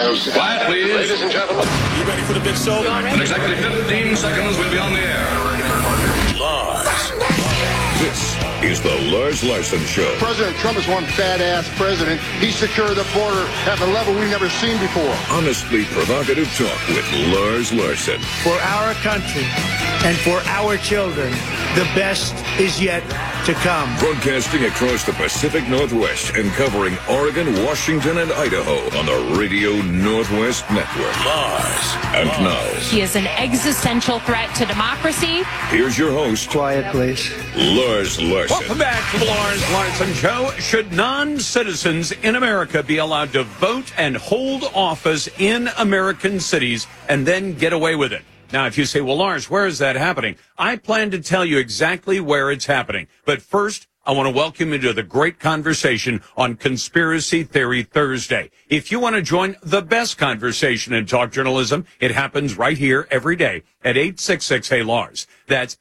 Quiet, please. Ladies and gentlemen. You ready for the big show? In exactly 15 seconds, we'll be on the air. Lars. This is the Lars Larson Show. President Trump is one badass president. He secured the border at a level we've never seen before. Honestly provocative talk with Lars Larson. For our country and for our children, the best is yet to come. Broadcasting across the Pacific Northwest and covering Oregon, Washington, and Idaho on the Radio Northwest Network. Lars. And now, he is an existential threat to democracy. Here's your host, Quiet, please. Lars Larson. Welcome back to the Lars Larson Show. Should non-citizens in America be allowed to vote and hold office in American cities and then get away with it? Now, if you say, well, Lars, where is that happening? I plan to tell you exactly where it's happening. But first, I want to welcome you to the great conversation on Conspiracy Theory Thursday. If you want to join the best conversation in talk journalism, it happens right here every day at 866-HEY-LARS. That's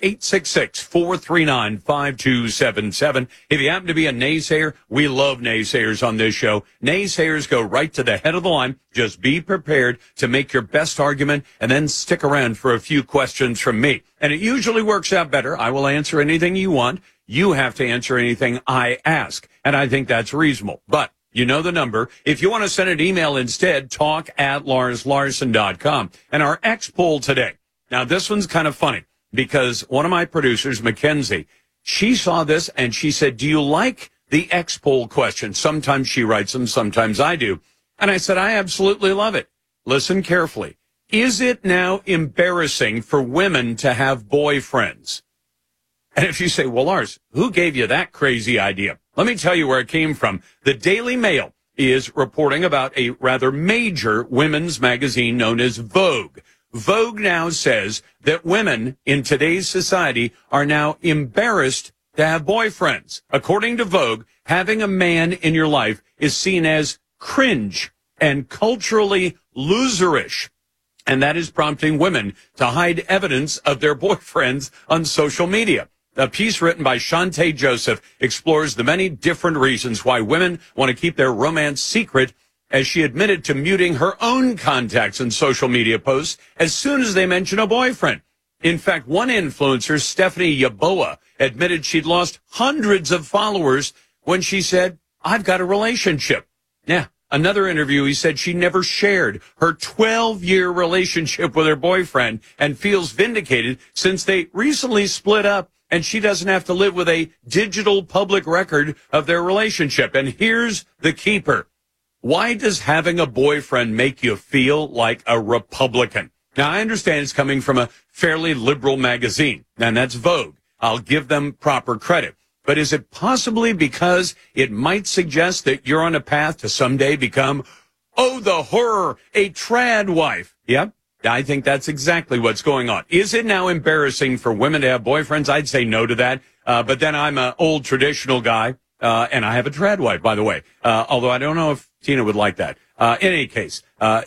866-439-5277. If you happen to be a naysayer, we love naysayers on this show. Naysayers go right to the head of the line. Just be prepared to make your best argument and then stick around for a few questions from me. And it usually works out better. I will answer anything you want. You have to answer anything I ask, and I think that's reasonable. But you know the number. If you want to send an email instead, talk@LarsLarson.com. And our X poll today. Now, this one's kind of funny because one of my producers, Mackenzie, she saw this and she said, do you like the X poll question? Sometimes she writes them, sometimes I do. And I said, I absolutely love it. Listen carefully. Is it now embarrassing for women to have boyfriends? And if you say, well, Lars, who gave you that crazy idea? Let me tell you where it came from. The Daily Mail is reporting about a rather major women's magazine known as Vogue. Vogue now says that women in today's society are now embarrassed to have boyfriends. According to Vogue, having a man in your life is seen as cringe and culturally loserish. And that is prompting women to hide evidence of their boyfriends on social media. A piece written by Shantae Joseph explores the many different reasons why women want to keep their romance secret, as she admitted to muting her own contacts in social media posts as soon as they mention a boyfriend. In fact, one influencer, Stephanie Yaboa, admitted she'd lost hundreds of followers when she said, I've got a relationship. Yeah. Another interviewee said she never shared her 12-year relationship with her boyfriend and feels vindicated since they recently split up and she doesn't have to live with a digital public record of their relationship. And here's the keeper. Why does having a boyfriend make you feel like a Republican? Now, I understand it's coming from a fairly liberal magazine, and that's Vogue. I'll give them proper credit. But is it possibly because it might suggest that you're on a path to someday become, oh, the horror, a trad wife? Yep, I think that's exactly what's going on. Is it now embarrassing for women to have boyfriends? I'd say no to that. But then I'm an old traditional guy, and I have a trad wife, by the way. Although I don't know if Tina would like that. In any case,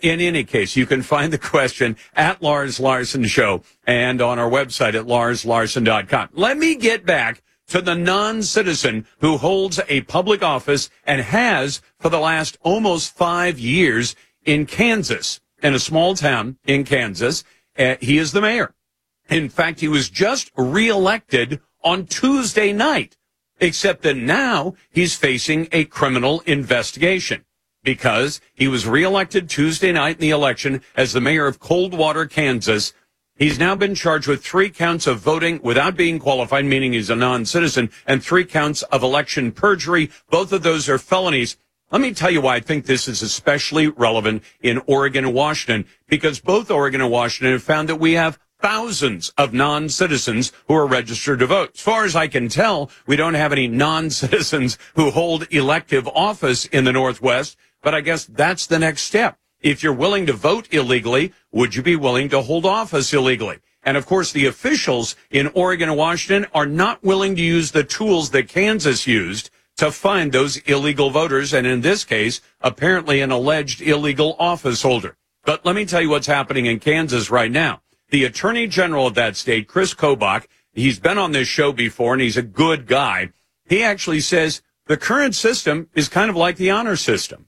you can find the question at Lars Larson Show and on our website at LarsLarson.com. Let me get back to the non-citizen who holds a public office and has for the last almost 5 years in Kansas, in a small town in Kansas. He is the mayor. In fact, he was just reelected on Tuesday night, except that now he's facing a criminal investigation because he was reelected Tuesday night in the election as the mayor of Coldwater, Kansas. He's now been charged with 3 counts of voting without being qualified, meaning he's a non-citizen, and 3 counts of election perjury. Both of those are felonies. Let me tell you why I think this is especially relevant in Oregon and Washington, because both Oregon and Washington have found that we have thousands of non-citizens who are registered to vote. As far as I can tell, we don't have any non-citizens who hold elective office in the Northwest, but I guess that's the next step. If you're willing to vote illegally, would you be willing to hold office illegally? And, of course, the officials in Oregon and Washington are not willing to use the tools that Kansas used to find those illegal voters, and in this case, apparently an alleged illegal office holder. But let me tell you what's happening in Kansas right now. The Attorney General of that state, Chris Kobach, he's been on this show before, and he's a good guy. He actually says the current system is kind of like the honor system.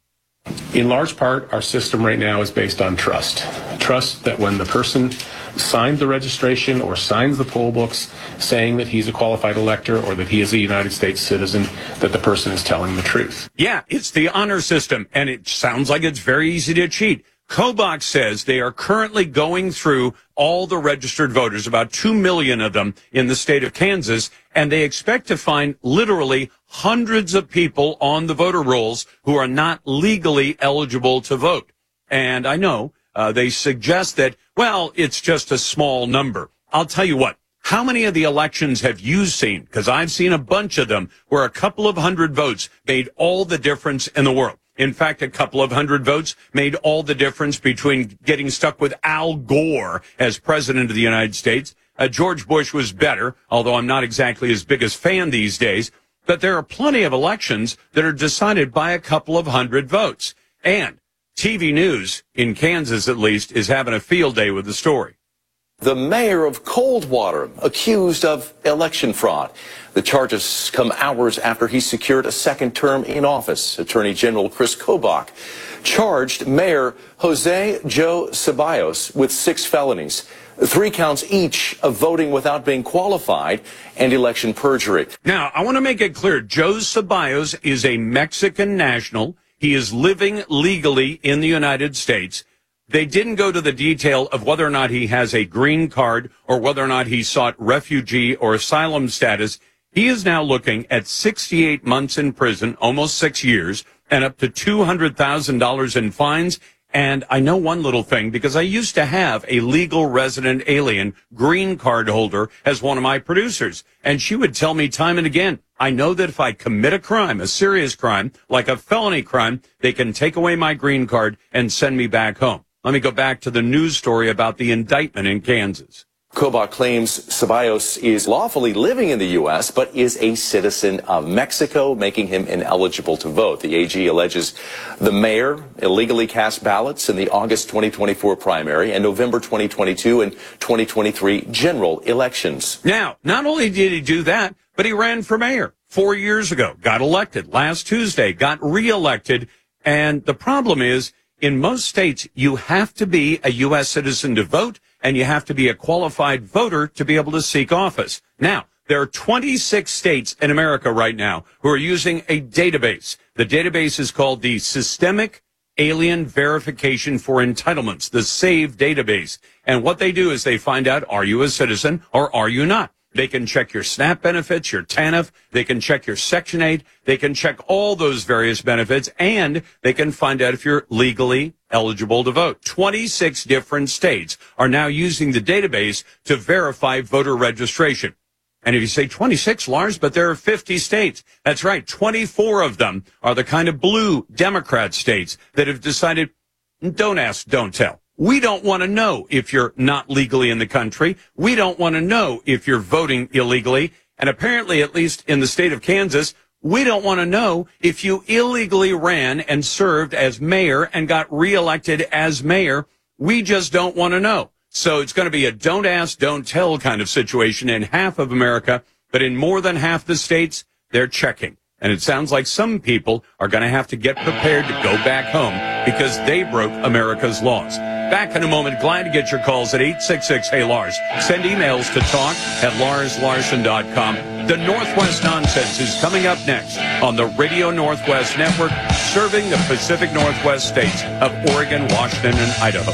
In large part, our system right now is based on trust. Trust that when the person signs the registration or signs the poll books saying that he's a qualified elector or that he is a United States citizen, that the person is telling the truth. Yeah, it's the honor system, and it sounds like it's very easy to cheat. Kobach says they are currently going through all the registered voters, about 2 million of them in the state of Kansas, and they expect to find literally hundreds of people on the voter rolls who are not legally eligible to vote. And I know they suggest that, well, it's just a small number. I'll tell you what. How many of the elections have you seen? Because I've seen a bunch of them where a couple of hundred votes made all the difference in the world. In fact, a couple of hundred votes made all the difference between getting stuck with Al Gore as president of the United States. George Bush was better, although I'm not exactly his biggest fan these days. But there are plenty of elections that are decided by a couple of hundred votes. And TV News, in Kansas at least, is having a field day with the story. The mayor of Coldwater accused of election fraud. The charges come hours after he secured a second term in office. Attorney General Chris Kobach charged Mayor Jose Joe Ceballos with 6 felonies, 3 counts each of voting without being qualified and election perjury. Now, I want to make it clear, Joe Ceballos is a Mexican national. He is living legally in the United States. They didn't go to the detail of whether or not he has a green card or whether or not he sought refugee or asylum status. He is now looking at 68 months in prison, almost 6 years, and up to $200,000 in fines. And I know one little thing, because I used to have a legal resident alien green card holder as one of my producers. And she would tell me time and again, I know that if I commit a crime, a serious crime, like a felony crime, they can take away my green card and send me back home. Let me go back to the news story about the indictment in Kansas. Kobach claims Ceballos is lawfully living in the U.S., but is a citizen of Mexico, making him ineligible to vote. The AG alleges the mayor illegally cast ballots in the August 2024 primary and November 2022 and 2023 general elections. Now, not only did he do that, but he ran for mayor 4 years ago, got elected last Tuesday, got reelected. And the problem is, in most states, you have to be a U.S. citizen to vote, and you have to be a qualified voter to be able to seek office. Now, there are 26 states in America right now who are using a database. The database is called the Systemic Alien Verification for Entitlements, the SAVE database. And what they do is they find out, are you a citizen or are you not? They can check your SNAP benefits, your TANF. They can check your Section 8. They can check all those various benefits, and they can find out if you're legally eligible to vote. 26 different states are now using the database to verify voter registration. And if you say 26, Lars, but there are 50 states. That's right. 24 of them are the kind of blue Democrat states that have decided, don't ask, don't tell. We don't want to know if you're not legally in the country. We don't want to know if you're voting illegally. And apparently, at least in the state of Kansas, we don't want to know if you illegally ran and served as mayor and got reelected as mayor. We just don't want to know. So it's going to be a don't ask, don't tell kind of situation in half of America. But in more than half the states, they're checking. And it sounds like some people are going to have to get prepared to go back home because they broke America's laws. Back in a moment. Glad to get your calls at 866-HEY-LARS. Send emails to talk@LarsLarson.com. The Northwest Nonsense is coming up next on the Radio Northwest Network, serving the Pacific Northwest states of Oregon, Washington, and Idaho.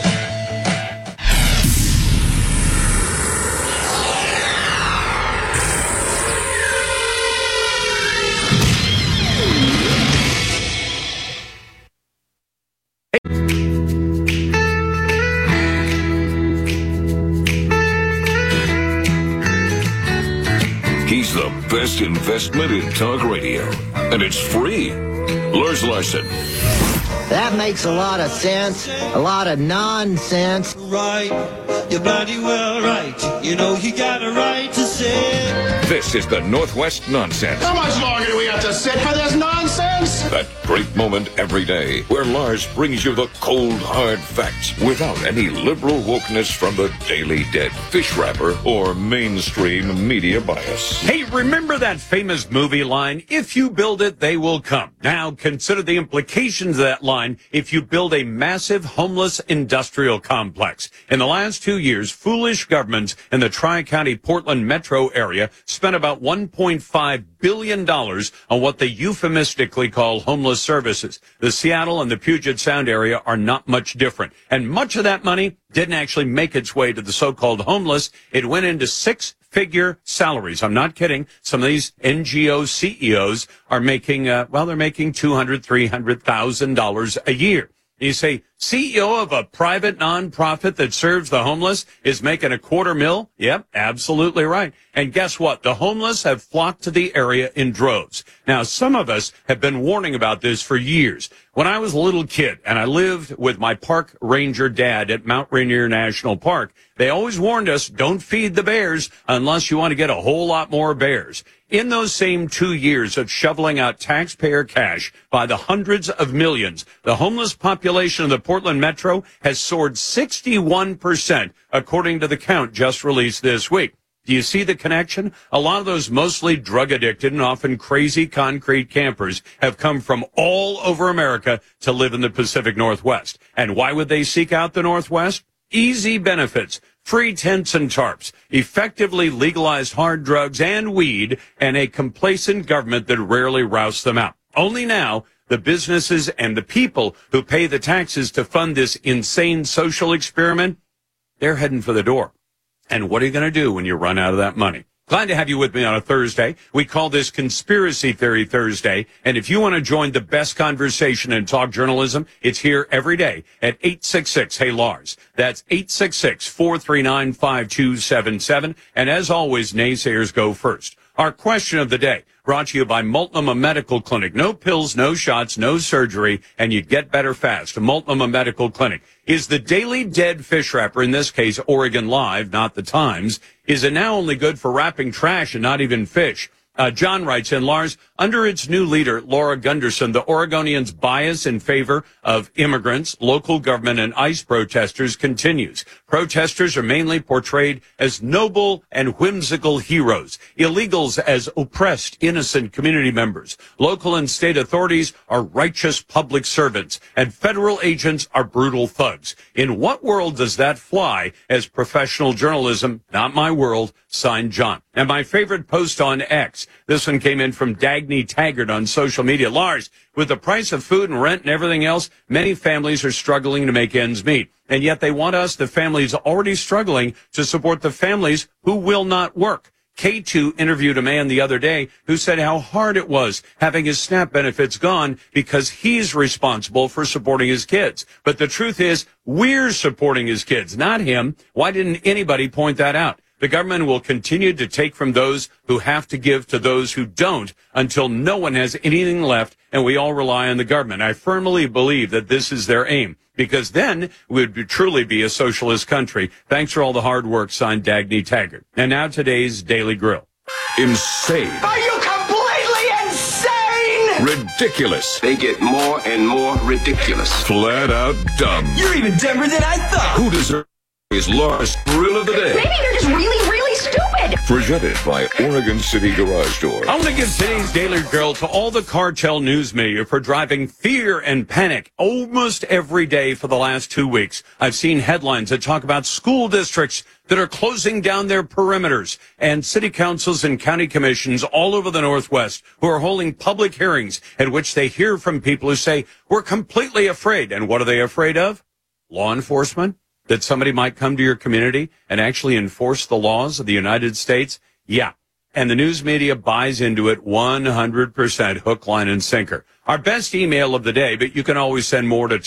He's the best investment in talk radio, and it's free. Lars Larson. That makes a lot of sense, a lot of nonsense. Right, you're bloody well right. You know you got a right to say This is the Northwest Nonsense. How much longer do we have to sit for this nonsense? That great moment every day where Lars brings you the cold, hard facts without any liberal wokeness from the Daily Dead, fish wrapper, or mainstream media bias. Hey, remember that famous movie line, if you build it, they will come. Now, consider the implications of that line if you build a massive homeless industrial complex. In the last 2 years, foolish governments in the Tri-County Portland metro area spent about $1.5 billion on what they euphemistically call homeless services. The Seattle and the Puget Sound area are not much different. And much of that money didn't actually make its way to the so-called homeless. It went into six-figure salaries. I'm not kidding. Some of these NGO CEOs are making, they're making $200,000, $300,000 a year. You say, CEO of a private nonprofit that serves the homeless is making $250,000? Yep, absolutely right. And guess what? The homeless have flocked to the area in droves. Now, some of us have been warning about this for years. When I was a little kid and I lived with my park ranger dad at Mount Rainier National Park, they always warned us, don't feed the bears unless you want to get a whole lot more bears. In those same 2 years of shoveling out taxpayer cash by the hundreds of millions, the homeless population of the Portland Metro has soared 61%, according to the count just released this week. Do you see the connection? A lot of those mostly drug-addicted and often crazy concrete campers have come from all over America to live in the Pacific Northwest. And why would they seek out the Northwest? Easy benefits, free tents and tarps, effectively legalized hard drugs and weed, and a complacent government that rarely rousts them out. Only now, the businesses and the people who pay the taxes to fund this insane social experiment, they're heading for the door. And what are you going to do when you run out of that money? Glad to have you with me on a Thursday. We call this Conspiracy Theory Thursday. And if you want to join the best conversation in talk journalism, it's here every day at 866-HEY-LARS. That's 866-439-5277. And as always, naysayers go first. Our question of the day, brought to you by Multnomah Medical Clinic. No pills, no shots, no surgery, and you get better fast. Multnomah Medical Clinic. Is the Daily Dead fish wrapper, in this case Oregon Live, not the Times, is it now only good for wrapping trash and not even fish? John writes in, Lars, under its new leader, Laura Gunderson, the Oregonians' bias in favor of immigrants, local government, and ICE protesters continues. Protesters are mainly portrayed as noble and whimsical heroes, illegals as oppressed, innocent community members. Local and state authorities are righteous public servants, and federal agents are brutal thugs. In what world does that fly as professional journalism? Not my world. Signed, John. And my favorite post on X, this one came in from Dagny Taggart on social media. Lars, with the price of food and rent and everything else, many families are struggling to make ends meet. And yet they want us, the families already struggling, to support the families who will not work. K2 interviewed a man the other day who said how hard it was having his SNAP benefits gone because he's responsible for supporting his kids. But the truth is, we're supporting his kids, not him. Why didn't anybody point that out? The government will continue to take from those who have to give to those who don't until no one has anything left and we all rely on the government. I firmly believe that this is their aim, because then we would truly be a socialist country. Thanks for all the hard work, signed Dagny Taggart. And now today's Daily Grill. Insane. Are you completely insane? Ridiculous. They get more and more ridiculous. Flat out dumb. You're even dumber than I thought. Who deserves is Lars Thrill of the Day? Maybe you're just really, really stupid. Presented by Oregon City Garage Door. I want to give today's Daily Grill to all the cartel news media for driving fear and panic almost every day for the last 2 weeks. I've seen headlines that talk about school districts that are closing down their perimeters and city councils and county commissions all over the Northwest who are holding public hearings at which they hear from people who say, we're completely afraid. And what are they afraid of? Law enforcement? That somebody might come to your community and actually enforce the laws of the United States? Yeah. And the news media buys into it 100% hook, line, and sinker. Our best email of the day, but you can always send more to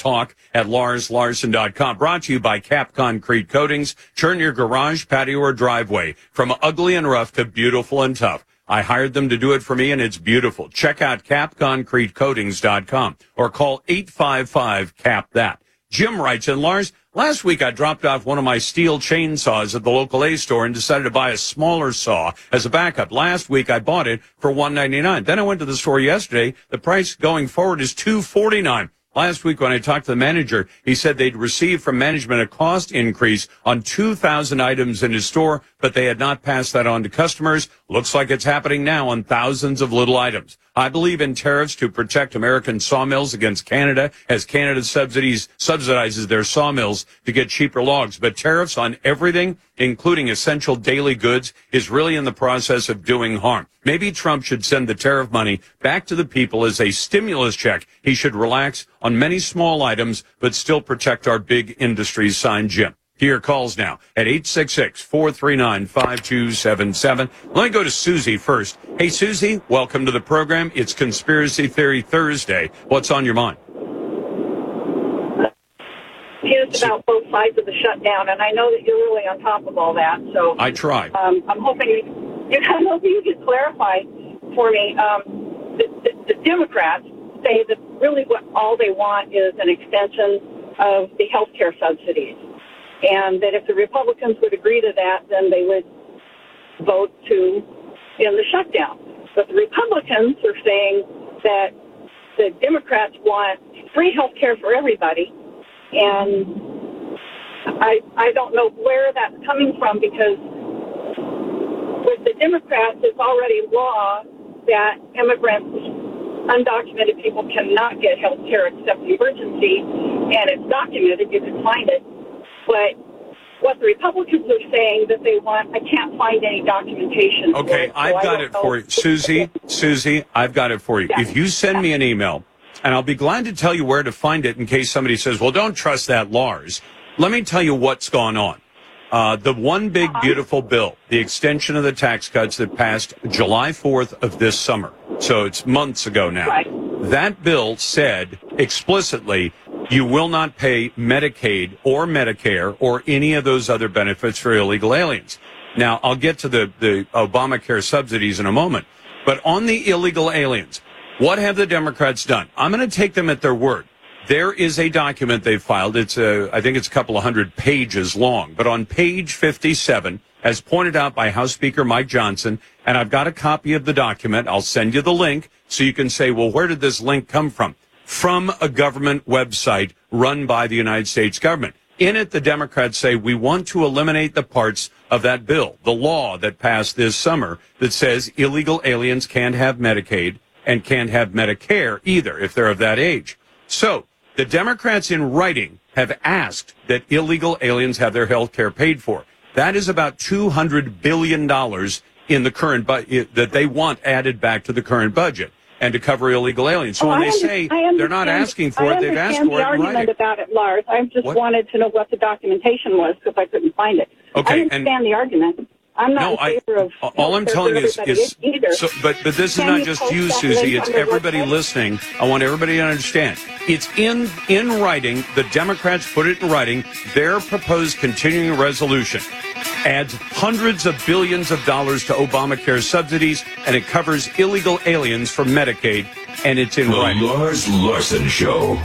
talk@LarsLarson.com. Brought to you by Cap Concrete Coatings. Turn your garage, patio, or driveway from ugly and rough to beautiful and tough. I hired them to do it for me, and it's beautiful. Check out CapConcreteCoatings.com or call 855-CAP-THAT. Jim writes in, Lars, last week I dropped off one of my steel chainsaws at the local A store and decided to buy a smaller saw as a backup. Last week I bought it for $1.99. Then I went to the store yesterday. The price going forward is $2.49. Last week when I talked to the manager, he said they'd received from management a cost increase on 2,000 items in his store, but they had not passed that on to customers. Looks like it's happening now on thousands of little items. I believe in tariffs to protect American sawmills against Canada, as Canada subsidizes their sawmills to get cheaper logs. But tariffs on everything, including essential daily goods, is really in the process of doing harm. Maybe Trump should send the tariff money back to the people as a stimulus check. He should relax on many small items, but still protect our big industries, signed Jim. Here calls now at 866-439-5277. Let me go to Susie first. Hey, Susie, welcome to the program. It's Conspiracy Theory Thursday. What's on your mind? It's about both sides of the shutdown, and I know that you're really on top of all that. So I try. I'm hoping you can clarify for me. The Democrats say that really what all they want is an extension of the health care subsidies. And that if the Republicans would agree to that, then they would vote to end the shutdown. But the Republicans are saying that the Democrats want free health care for everybody. And I don't know where that's coming from, because with the Democrats, it's already law that immigrants, undocumented people cannot get health care except the emergency, and it's documented, you can find it. But what the Republicans are saying that they want, I can't find any documentation. Okay, I've got it for you. Susie, I've got it for you. Yeah. If you send me an email, and I'll be glad to tell you where to find it in case somebody says, well, don't trust that, Lars. Let me tell you what's gone on. The one big, beautiful bill, the extension of the tax cuts that passed July 4th of this summer. So it's months ago now. Right. That bill said explicitly, you will not pay Medicaid or Medicare or any of those other benefits for illegal aliens. Now, I'll get to the Obamacare subsidies in a moment. But on the illegal aliens, what have the Democrats done? I'm going to take them at their word. There is a document they've filed. I think it's a couple of hundred pages long. But on page 57, as pointed out by House Speaker Mike Johnson, and I've got a copy of the document. I'll send you the link so you can say, well, where did this link come from? From a government website run by the United States government. In it, the Democrats say we want to eliminate the parts of that bill, the law that passed this summer that says illegal aliens can't have Medicaid and can't have Medicare either if they're of that age. So the Democrats in writing have asked that illegal aliens have their health care paid for. That is about $200 billion in the current budget that they want added back to the current budget and to cover illegal aliens. So when they say they're not asking for it, they've asked for it in writing. I understand the argument about it, Lars. I just wanted to know what the documentation was because I couldn't find it. Okay, I understand the argument. I'm not in favor of all I'm telling is so, but this is not just you, Susie. It's everybody listening. I want everybody to understand. It's in writing. The Democrats put it in writing. Their proposed continuing resolution adds hundreds of billions of dollars to Obamacare subsidies, and it covers illegal aliens from Medicaid, and it's in writing. The Lars Larson Show.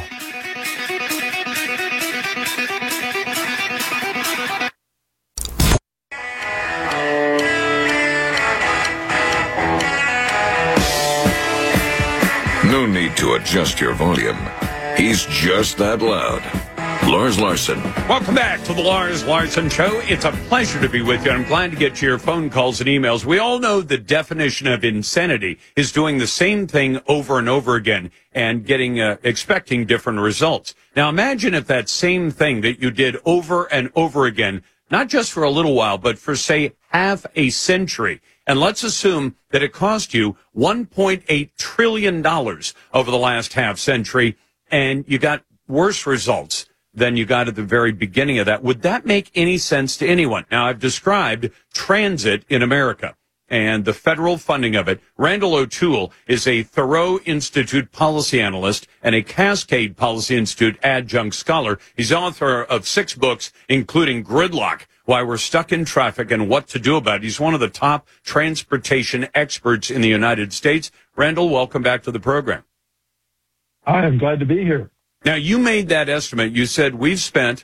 No need to adjust your volume. He's just that loud. Lars Larson. Welcome back to the Lars Larson Show. It's a pleasure to be with you. I'm glad to get to your phone calls and emails. We all know the definition of insanity is doing the same thing over and over again and expecting different results. Now imagine if that same thing that you did over and over again, not just for a little while, but for, say, half a century. And let's assume that it cost you $1.8 trillion over the last half century, and you got worse results than you got at the very beginning of that. Would that make any sense to anyone? Now, I've described transit in America and the federal funding of it. Randall O'Toole is a Thoreau Institute policy analyst and a Cascade Policy Institute adjunct scholar. He's author of 6 books, including Gridlock, Why We're Stuck in Traffic and What to Do About It. He's one of the top transportation experts in the United States. Randall, welcome back to the program. I am glad to be here. Now, you made that estimate. You said we've spent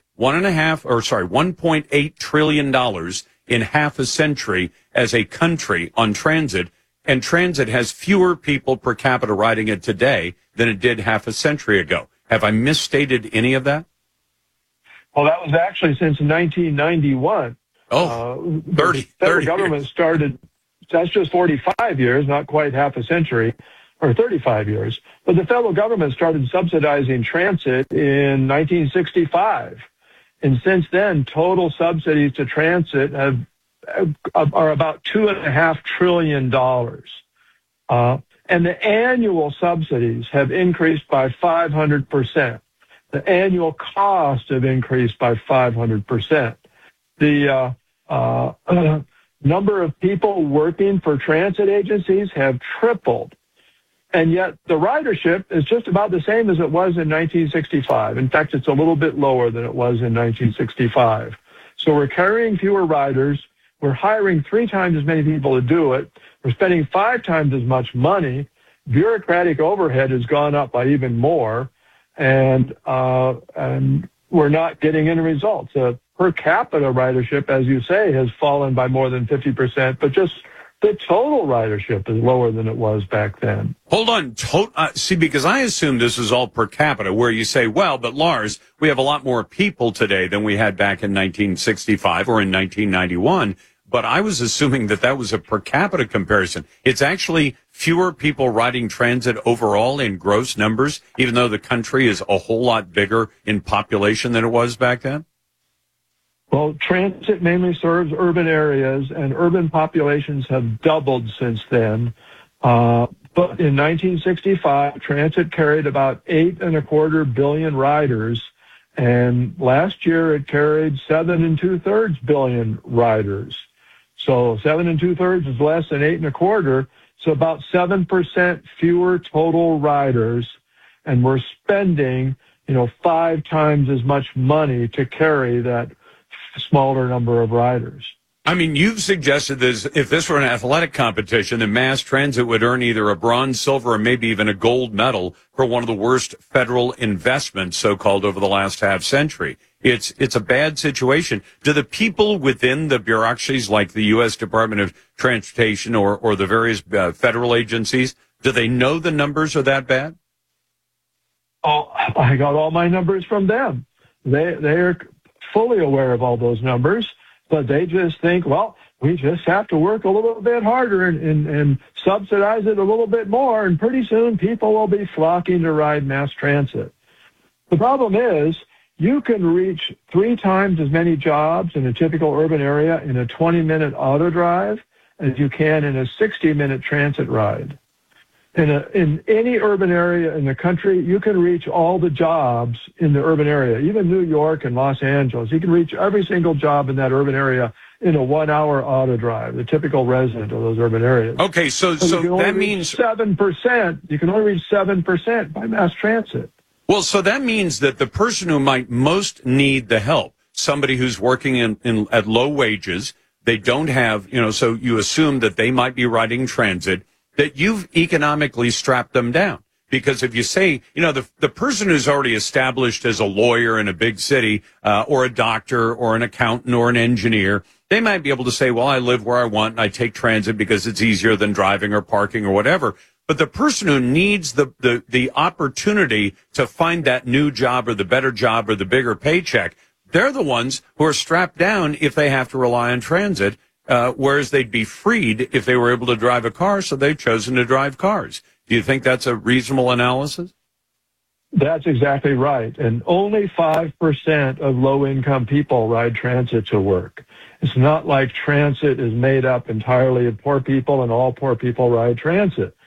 $1.8 trillion in half a century as a country on transit, and transit has fewer people per capita riding it today than it did half a century ago. Have I misstated any of that? Well, that was actually since 1991. Oh, the federal government started, that's just 45 years, not quite half a century, or 35 years. But the federal government started subsidizing transit in 1965. And since then, total subsidies to transit are about $2.5 trillion. And the annual subsidies have increased by 500%. The annual cost have increased by 500%. The number of people working for transit agencies have tripled. And yet the ridership is just about the same as it was in 1965. In fact, it's a little bit lower than it was in 1965. So we're carrying fewer riders. We're hiring 3 times as many people to do it. We're spending 5 times as much money. Bureaucratic overhead has gone up by even more. And we're not getting any results. Per capita ridership, as you say, has fallen by more than 50%, but just the total ridership is lower than it was back then. Hold on. See, because I assume this is all per capita, where you say, well, but Lars, we have a lot more people today than we had back in 1965 or in 1991. But I was assuming that was a per capita comparison. It's actually fewer people riding transit overall in gross numbers, even though the country is a whole lot bigger in population than it was back then? Well, transit mainly serves urban areas, and urban populations have doubled since then. But in 1965, transit carried about 8.25 billion riders, and last year it carried 7 2/3 billion riders. So 7 2/3 is less than 8.25. So about 7% fewer total riders, and we're spending, 5 times as much money to carry that smaller number of riders. I mean, you've suggested this, if this were an athletic competition, then mass transit would earn either a bronze, silver, or maybe even a gold medal for one of the worst federal investments, so-called, over the last half century. It's a bad situation. Do the people within the bureaucracies like the U.S. Department of Transportation or the various federal agencies, do they know the numbers are that bad? Oh, I got all my numbers from them. They're fully aware of all those numbers, but they just think, well, we just have to work a little bit harder and subsidize it a little bit more, and pretty soon people will be flocking to ride mass transit. The problem is, you can reach 3 times as many jobs in a typical urban area in a 20-minute auto drive as you can in a 60-minute transit ride. In any urban area in the country, you can reach all the jobs in the urban area, even New York and Los Angeles. You can reach every single job in that urban area in a 1-hour auto drive, the typical resident of those urban areas. Okay, so that means 7%. You can only reach 7% by mass transit. Well, so that means that the person who might most need the help, somebody who's working at low wages, they don't have, so you assume that they might be riding transit, that you've economically strapped them down. Because if you say, the person who's already established as a lawyer in a big city, or a doctor or an accountant or an engineer, they might be able to say, well, I live where I want and I take transit because it's easier than driving or parking or whatever. But the person who needs the opportunity to find that new job or the better job or the bigger paycheck, they're the ones who are strapped down if they have to rely on transit, whereas they'd be freed if they were able to drive a car, so they've chosen to drive cars. Do you think that's a reasonable analysis? That's exactly right. And only 5% of low-income people ride transit to work. It's not like transit is made up entirely of poor people and all poor people ride transit.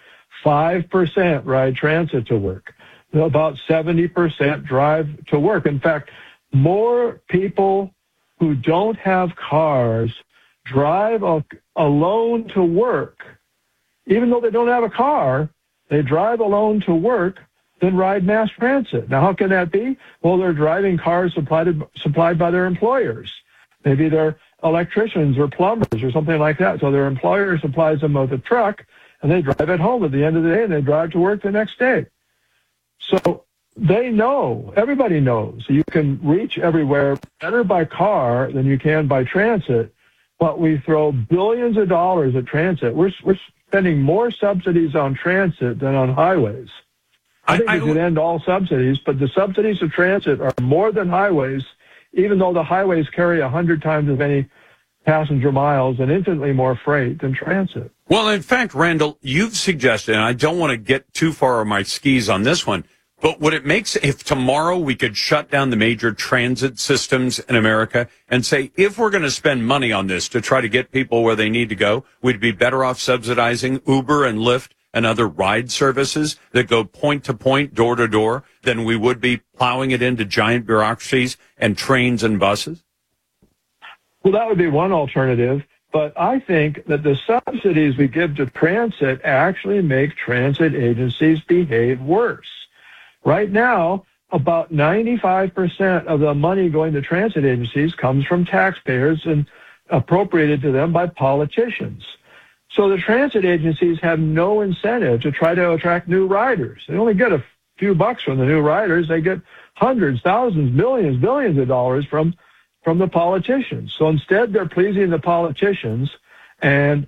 5% ride transit to work. About 70% drive to work. In fact, more people who don't have cars drive alone to work. Even though they don't have a car, they drive alone to work than ride mass transit. Now, how can that be? Well, they're driving cars supplied by their employers. Maybe they're electricians or plumbers or something like that. So their employer supplies them with a truck, and they drive it home at the end of the day, and they drive to work the next day. So they know, everybody knows, you can reach everywhere better by car than you can by transit, but we throw billions of dollars at transit. We're spending more subsidies on transit than on highways. I think we should end all subsidies, but the subsidies of transit are more than highways, even though the highways carry 100 times as many passenger miles and infinitely more freight than transit. Well, in fact, Randall, you've suggested, and I don't want to get too far on my skis on this one, but would it make sense if tomorrow we could shut down the major transit systems in America and say, if we're going to spend money on this to try to get people where they need to go, we'd be better off subsidizing Uber and Lyft and other ride services that go point to point, door to door, than we would be plowing it into giant bureaucracies and trains and buses? Well, that would be one alternative. But I think that the subsidies we give to transit actually make transit agencies behave worse. Right now, about 95% of the money going to transit agencies comes from taxpayers and appropriated to them by politicians. So the transit agencies have no incentive to try to attract new riders. They only get a few bucks from the new riders. They get hundreds, thousands, millions, billions of dollars from the politicians. So instead, they're pleasing the politicians, and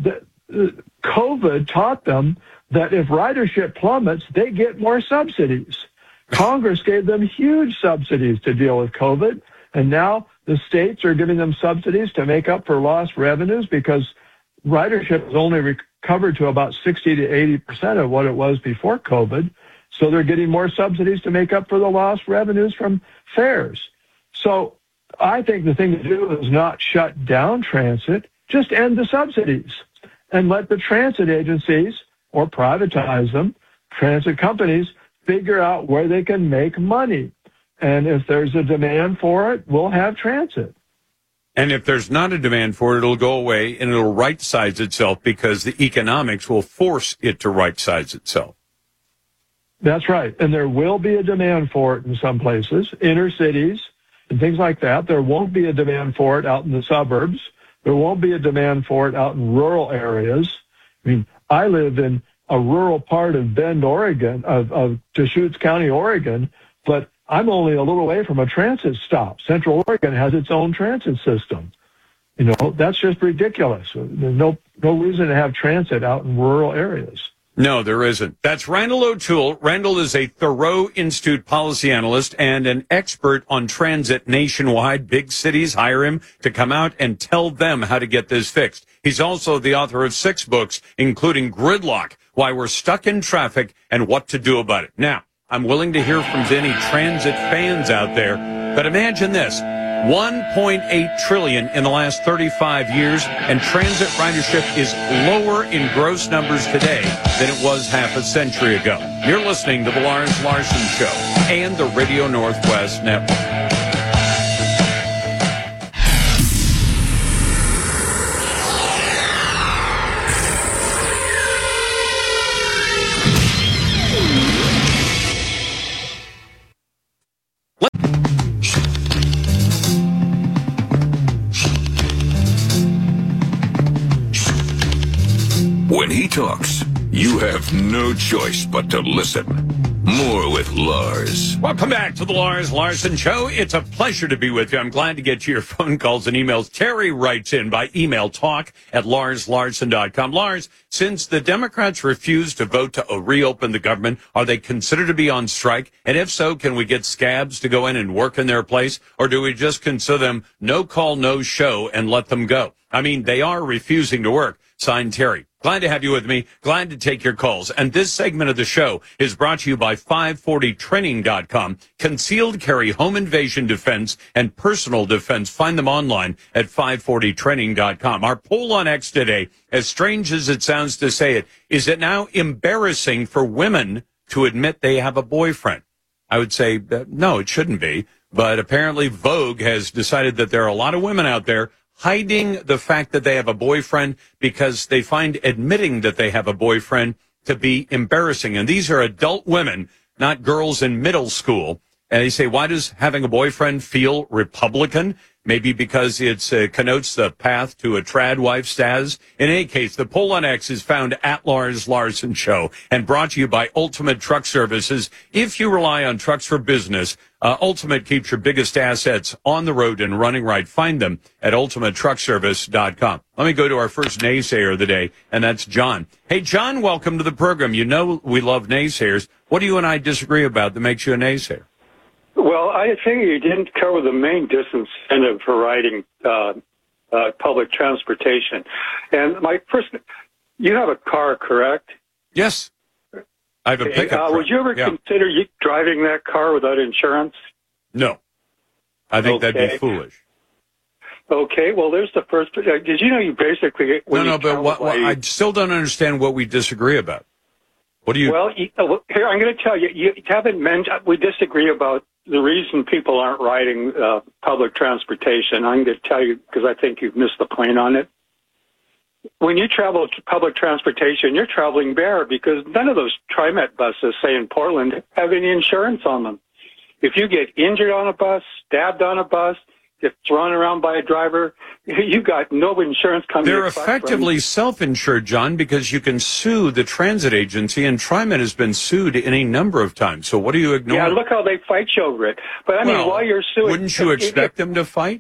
COVID taught them that if ridership plummets, they get more subsidies. Congress gave them huge subsidies to deal with COVID, and now the states are giving them subsidies to make up for lost revenues because ridership has only recovered to about 60 to 80% of what it was before COVID. So they're getting more subsidies to make up for the lost revenues from fares. So I think the thing to do is not shut down transit, just end the subsidies and let the transit agencies, or privatize them, transit companies, figure out where they can make money. And if there's a demand for it, we'll have transit. And if there's not a demand for it, it'll go away and it'll right-size itself because the economics will force it to right-size itself. That's right. And there will be a demand for it in some places, inner cities and things like that. There won't be a demand for it out in the suburbs. There won't be a demand for it out in rural areas. I mean, I live in a rural part of Bend, Oregon, of Deschutes County, Oregon, but I'm only a little way from a transit stop. Central Oregon has its own transit system. You know, that's just ridiculous. There's no reason to have transit out in rural areas. No, there isn't. That's Randall O'Toole. Randall is a Thoreau Institute policy analyst and an expert on transit nationwide. Big cities hire him to come out and tell them how to get this fixed. He's also the author of 6 books, including Gridlock, Why We're Stuck in Traffic and What to Do About It. Now, I'm willing to hear from any transit fans out there, but imagine this. $1.8 trillion in the last 35 years, and transit ridership is lower in gross numbers today than it was half a century ago. You're listening to The Lars Larson Show and the Radio Northwest Network. When he talks, you have no choice but to listen. More with Lars. Welcome back to the Lars Larson Show. It's a pleasure to be with you. I'm glad to get to your phone calls and emails. Terry writes in by email, talk@larslarson.com. Lars, since the Democrats refused to vote to reopen the government, are they considered to be on strike? And if so, can we get scabs to go in and work in their place? Or do we just consider them no call, no show and let them go? I mean, they are refusing to work. Signed, Terry. Glad to have you with me. Glad to take your calls. And this segment of the show is brought to you by 540training.com. Concealed carry, home invasion defense, and personal defense. Find them online at 540training.com. Our poll on X today, as strange as it sounds to say it, is it now embarrassing for women to admit they have a boyfriend? I would say no, it shouldn't be. But apparently Vogue has decided that there are a lot of women out there hiding the fact that they have a boyfriend because they find admitting that they have a boyfriend to be embarrassing. And these are adult women, not girls in middle school. And they say, why does having a boyfriend feel Republican? Maybe because it connotes the path to a trad wife status. In any case, the poll on X is found at Lars Larson Show and brought to you by Ultimate Truck Services. If you rely on trucks for business, Ultimate keeps your biggest assets on the road and running right. Find them at ultimatetruckservice.com. Let me go to our first naysayer of the day, and that's John. Hey, John, welcome to the program. You know we love naysayers. What do you and I disagree about that makes you a naysayer? Well, I think you didn't cover the main disincentive for riding public transportation. And my first, you have a car, correct? Yes. I have a pickup truck. Would you ever consider driving that car without insurance? No. I think that'd be foolish. Okay, well, there's the first. Did you know you basically... I still don't understand what we disagree about. What do you... Well, here, I'm going to tell you, you haven't mentioned... We disagree about the reason people aren't riding public transportation. I'm going to tell you because I think you've missed the point on it. When you travel to public transportation, you're traveling bare because none of those TriMet buses, say in Portland, have any insurance on them. If you get injured on a bus, stabbed on a bus, get thrown around by a driver, you got no insurance coming. They're effectively self-insured, John, because you can sue the transit agency, and TriMet has been sued any number of times. So what are you ignoring? Yeah, look how they fight you over it. But I mean, while you're suing... Wouldn't you expect them to fight?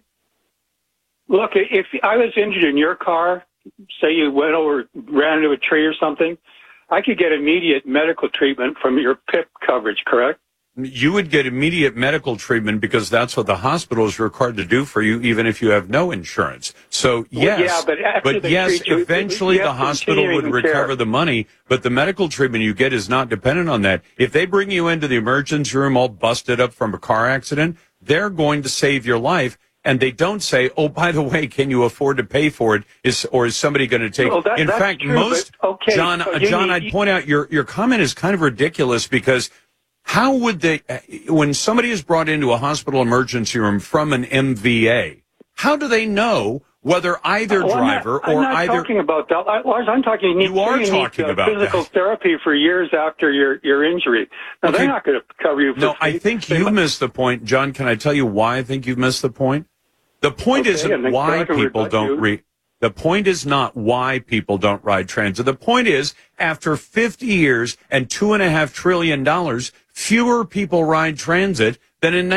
Look, if I was injured in your car, say you went over, ran into a tree or something, I could get immediate medical treatment from your PIP coverage, correct? You would get immediate medical treatment because that's what the hospital is required to do for you, even if you have no insurance. So, yes, eventually the hospital would recover the money, but the medical treatment you get is not dependent on that. If they bring you into the emergency room all busted up from a car accident, they're going to save your life. And they don't say, oh, by the way, can you afford to pay for it? Is somebody going to take it? In fact, true, John, I'd point out your comment is kind of ridiculous because how would they, when somebody is brought into a hospital emergency room from an MVA, how do they know whether either driver or either... I'm not talking about that. Lars, I'm talking... You are talking about physical therapy for years after your injury. Now, they're not going to cover you for... No, I think you missed the point. John, can I tell you why I think you've missed the point? The point isn't why people don't read. The point is not why people don't ride transit. The point is, after 50 years and $2.5 trillion, fewer people ride transit than in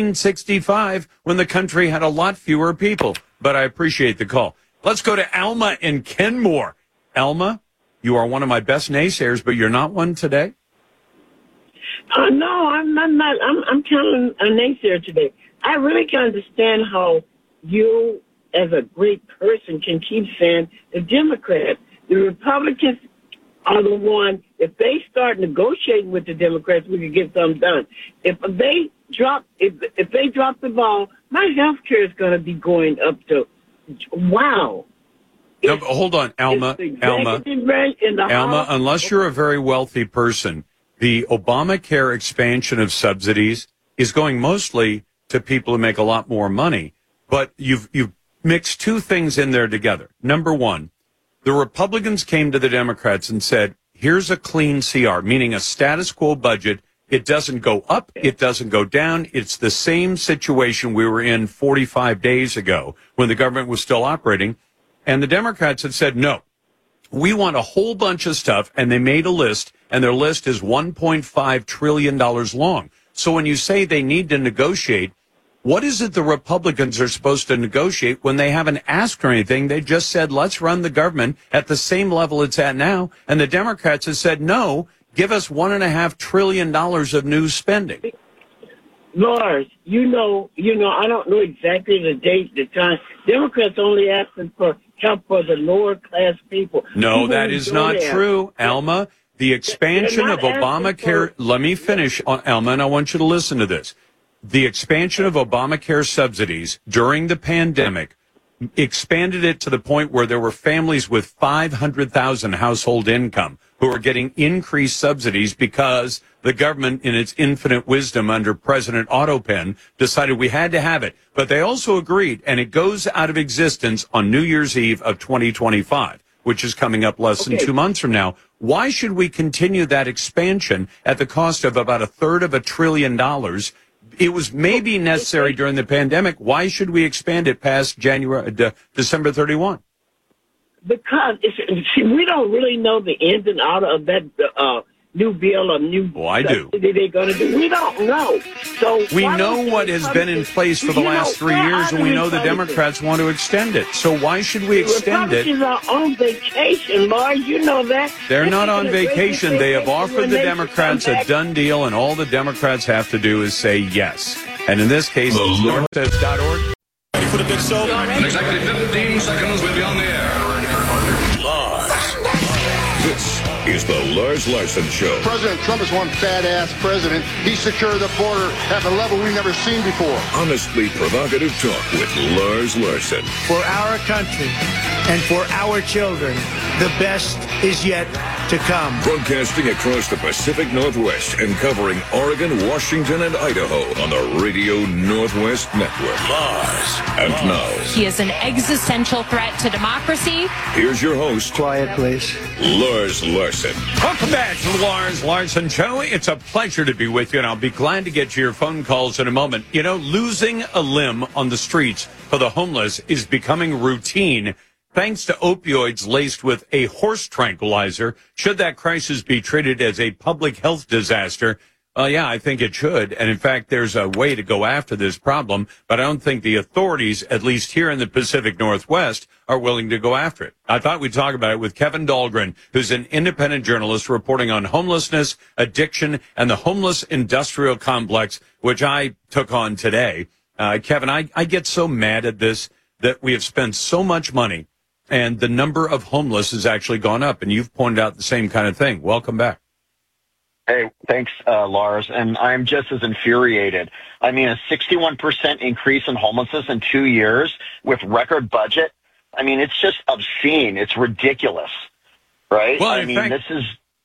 1965 when the country had a lot fewer people. But I appreciate the call. Let's go to Alma in Kenmore. Alma, you are one of my best naysayers, but you're not one today? No, I'm not. I'm kind of a naysayer today. I really can understand how you, as a great person, can keep saying the Democrats. The Republicans are the one, if they start negotiating with the Democrats, we can get something done. If they drop the ball, my health care is going to be going up to, wow. No, hold on, Alma, unless you're a very wealthy person, the Obamacare expansion of subsidies is going mostly to people who make a lot more money. But you've mixed two things in there together. Number one, the Republicans came to the Democrats and said, here's a clean CR, meaning a status quo budget. It doesn't go up. It doesn't go down. It's the same situation we were in 45 days ago when the government was still operating. And the Democrats had said, no, we want a whole bunch of stuff. And they made a list, and their list is $1.5 trillion long. So when you say they need to negotiate, what is it the Republicans are supposed to negotiate when they haven't asked for anything? They just said, let's run the government at the same level it's at now. And the Democrats have said, no, give us $1.5 trillion of new spending. Lars, you know, I don't know exactly the date, the time. Democrats only asking for help for the lower class people. No, that is not true, Alma. The expansion of Obamacare, let me finish, Alma, and I want you to listen to this. The expansion of Obamacare subsidies during the pandemic expanded it to the point where there were families with 500,000 household income who are getting increased subsidies because the government, in its infinite wisdom under President Otto Penn, decided we had to have it. But they also agreed, and it goes out of existence on New Year's Eve of 2025, which is coming up less than 2 months from now. Why should we continue that expansion at the cost of about $1/3 of $1 trillion? it was maybe necessary during the pandemic. Why should we expand it past December 31? Because we don't really know the ins and outs of that new bill or new I do. They're going to do. We don't know. So we know what has been in place for the last 3 years, and we know the Democrats want to extend it. So why should we extend it? Republicans are on vacation, Laura. You know that. They're not on vacation. They have offered the Democrats a done deal, and all the Democrats have to do is say yes. And in this case, northwest.org. Ready for the big show? In exactly 15 seconds, we'll be on the air. This is the Lars Larson Show. President Trump is one fat-ass president. He secured the border at a level we've never seen before. Honestly provocative talk with Lars Larson. For our country and for our children, the best is yet to come. Broadcasting across the Pacific Northwest and covering Oregon, Washington, and Idaho on the Radio Northwest Network. Lars. And now, He is an existential threat to democracy. here's your host, Quiet, please. Lars Larson. Welcome back to the Lars Larson Show. It's a pleasure to be with you, and I'll be glad to get to your phone calls in a moment. You know, losing a limb on the streets for the homeless is becoming routine thanks to opioids laced with a horse tranquilizer. Should that crisis be treated as a public health disaster? Yeah, I think it should. And in fact, there's a way to go after this problem, but I don't think the authorities, at least here in the Pacific Northwest, are willing to go after it. I thought we'd talk about it with Kevin Dahlgren, who's an independent journalist reporting on homelessness, addiction, and the homeless industrial complex, which I took on today. Kevin, I get so mad at this that we have spent so much money and the number of homeless has actually gone up, and you've pointed out the same kind of thing. Welcome back. Hey, thanks, Lars. And I'm just as infuriated. I mean, a 61% increase in homelessness in 2 years with record budget. I mean, it's just obscene. It's ridiculous, right? Well, I mean, fact, this is...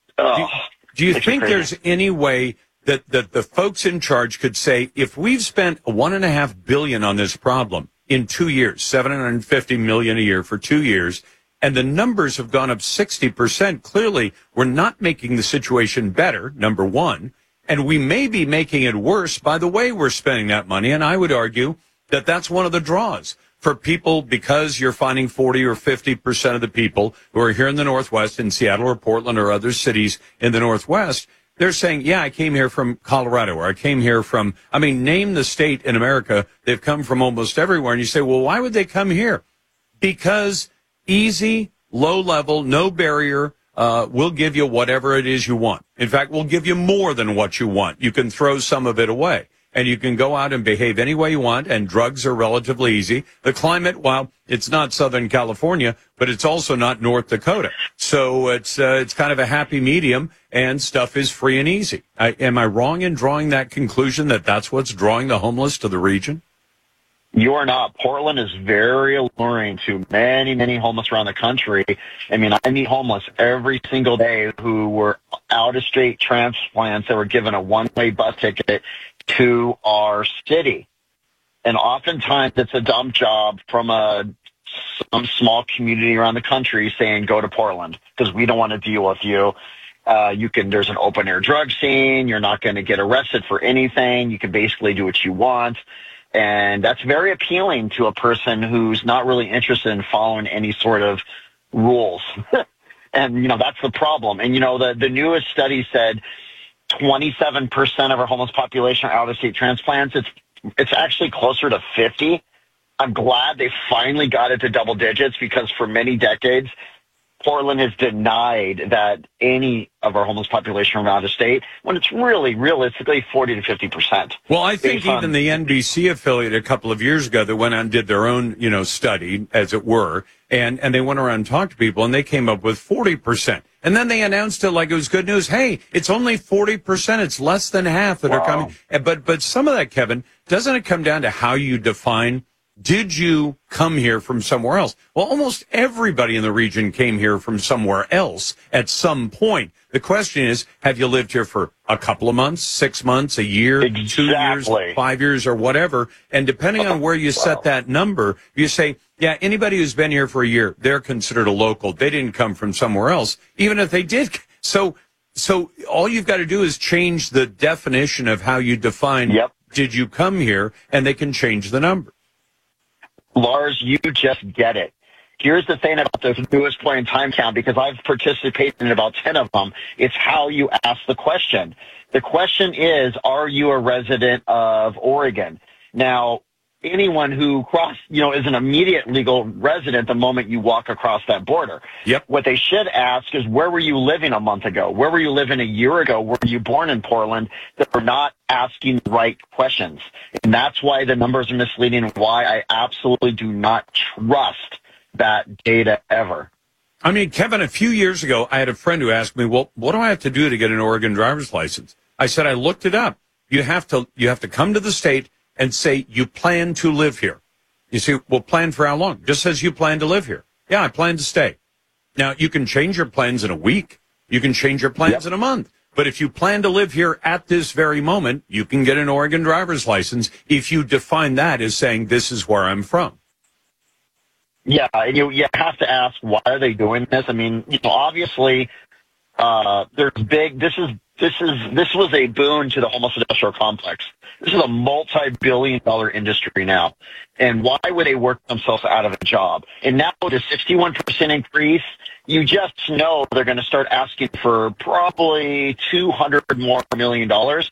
do you think there's any way that the folks in charge could say, if we've spent $1.5 billion on this problem in 2 years, $750 million a year for 2 years, and the numbers have gone up 60%. Clearly, we're not making the situation better, number one, and we may be making it worse by the way we're spending that money. And I would argue that that's one of the draws for people, because you're finding 40 or 50% of the people who are here in the Northwest, in Seattle or Portland or other cities in the Northwest, they're saying, yeah, I came here from Colorado, or I came here from, I mean, name the state in America. They've come from almost everywhere. And you say, well, why would they come here? Because easy, low level, no barrier, we'll give you whatever it is you want. In fact, we'll give you more than what you want. You can throw some of it away, and you can go out and behave any way you want, and drugs are relatively easy. The climate, well, it's not Southern California, but it's also not North Dakota. So it's kind of a happy medium, and stuff is free and easy. Am I wrong in drawing that conclusion that that's what's drawing the homeless to the region? You are not. Portland is very alluring to many, many homeless around the country. I mean, I meet homeless every single day who were out-of-state transplants that were given a one-way bus ticket to our city. And oftentimes it's a dump job from some small community around the country saying, go to Portland because we don't want to deal with you. There's an open-air drug scene. You're not going to get arrested for anything. You can basically do what you want. And that's very appealing to a person who's not really interested in following any sort of rules. And, that's the problem. And, the newest study said 27% of our homeless population are out-of-state transplants. It's actually closer to 50. I'm glad they finally got it to double digits, because for many decades, Portland has denied that any of our homeless population are out of state, when it's really, realistically, 40 to 50%. Well, I think even the NBC affiliate a couple of years ago that went out and did their own, study, as it were, and they went around and talked to people, and they came up with 40%. And then they announced it like it was good news. Hey, it's only 40%. It's less than half that are coming. But some of that, Kevin, doesn't it come down to how you define, did you come here from somewhere else? Well, almost everybody in the region came here from somewhere else at some point. The question is, have you lived here for a couple of months, 6 months, a year, 2 years, 5 years, or whatever? And depending on where you set that number, you say, yeah, anybody who's been here for a year, they're considered a local. They didn't come from somewhere else, even if they did. So all you've got to do is change the definition of how you define did you come here? And they can change the number. Lars, you just get it. Here's the thing about the newest point in time count, because I've participated in about 10 of them. It's how you ask the question. The question is, are you a resident of Oregon? Now, anyone who is an immediate legal resident the moment you walk across that border. Yep. What they should ask is, where were you living a month ago? Where were you living a year ago? Were you born in Portland? They're not asking the right questions. And that's why the numbers are misleading and why I absolutely do not trust that data ever. I mean, Kevin, a few years ago, I had a friend who asked me, well, what do I have to do to get an Oregon driver's license? I said, I looked it up. You have to come to the state and say you plan to live here. You see, well, plan for how long? Just says you plan to live here. Yeah, I plan to stay. Now, you can change your plans in a week. You can change your plans in a month. But if you plan to live here at this very moment, you can get an Oregon driver's license if you define that as saying this is where I'm from. Yeah, you have to ask, why are they doing this? I mean, obviously, there's big. This was a boon to the homeless industrial complex. This is a multi-billion-dollar industry now. And why would they work themselves out of a job? And now with a 61% increase, you just know they're going to start asking for probably $200 million more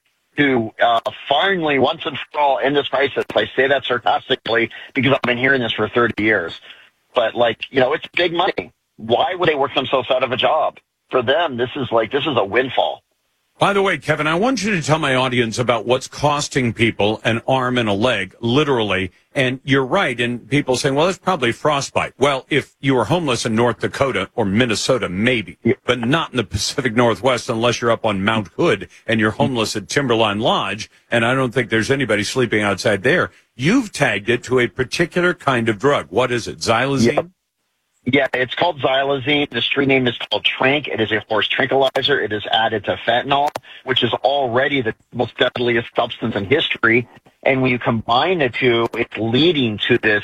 to finally, once and for all, end this crisis. I say that sarcastically because I've been hearing this for 30 years. But, it's big money. Why would they work themselves out of a job? For them, this is a windfall. By the way, Kevin, I want you to tell my audience about what's costing people an arm and a leg, literally. And you're right in people saying, well, it's probably frostbite. Well, if you were homeless in North Dakota or Minnesota, maybe, but not in the Pacific Northwest unless you're up on Mount Hood and you're homeless at Timberline Lodge. And I don't think there's anybody sleeping outside there. You've tagged it to a particular kind of drug. What is it? Xylazine? Yep. Yeah, it's called xylazine. The street name is called Tranq. It is a horse tranquilizer. It is added to fentanyl, which is already the most deadliest substance in history. And when you combine the two, it's leading to this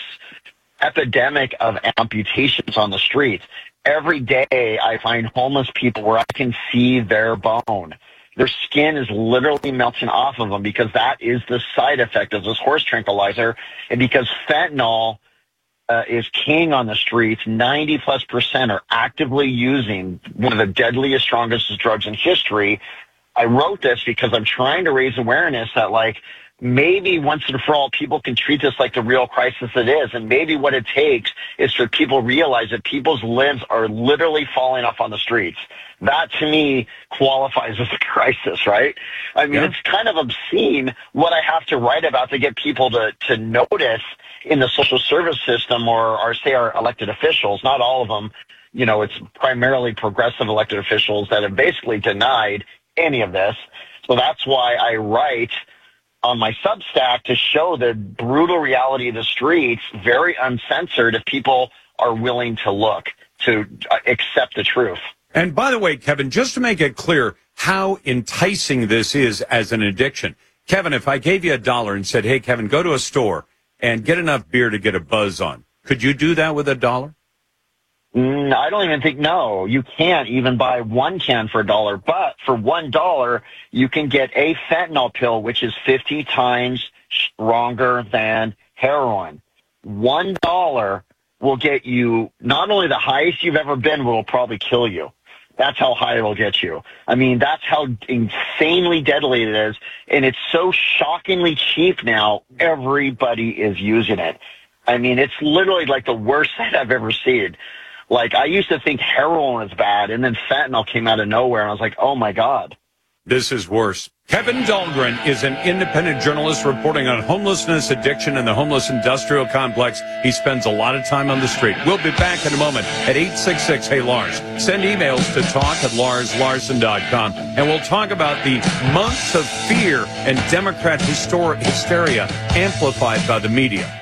epidemic of amputations on the streets. Every day I find homeless people where I can see their bone. Their skin is literally melting off of them because that is the side effect of this horse tranquilizer. And because fentanyl is king on the streets, 90+% are actively using one of the deadliest, strongest drugs in history. I wrote this because I'm trying to raise awareness that, maybe once and for all, people can treat this like the real crisis it is. And maybe what it takes is for people to realize that people's limbs are literally falling off on the streets. That, to me, qualifies as a crisis, right? I mean, It's kind of obscene what I have to write about to get people to notice in the social service system or say our elected officials. Not all of them. It's primarily progressive elected officials that have basically denied any of this. So that's why I write on my Substack to show the brutal reality of the streets, very uncensored, if people are willing to look, to accept the truth. And by the way, Kevin, just to make it clear how enticing this is as an addiction. Kevin, if I gave you $1 and said, hey, Kevin, go to a store and get enough beer to get a buzz on, could you do that with $1? I don't even think, no. You can't even buy one can for $1. But for $1, you can get a fentanyl pill, which is 50 times stronger than heroin. $1 will get you not only the highest you've ever been, but will probably kill you. That's how high it will get you. I mean, that's how insanely deadly it is. And it's so shockingly cheap now, everybody is using it. I mean, it's literally like the worst thing I've ever seen. I used to think heroin was bad, and then fentanyl came out of nowhere, and I was like, oh, my God. This is worse. Kevin Dahlgren is an independent journalist reporting on homelessness, addiction, and the homeless industrial complex. He spends a lot of time on the street. We'll be back in a moment at 866-HEY-LARS. Send emails to talk@LarsLarson.com, and we'll talk about the months of fear and Democrat hysteria amplified by the media.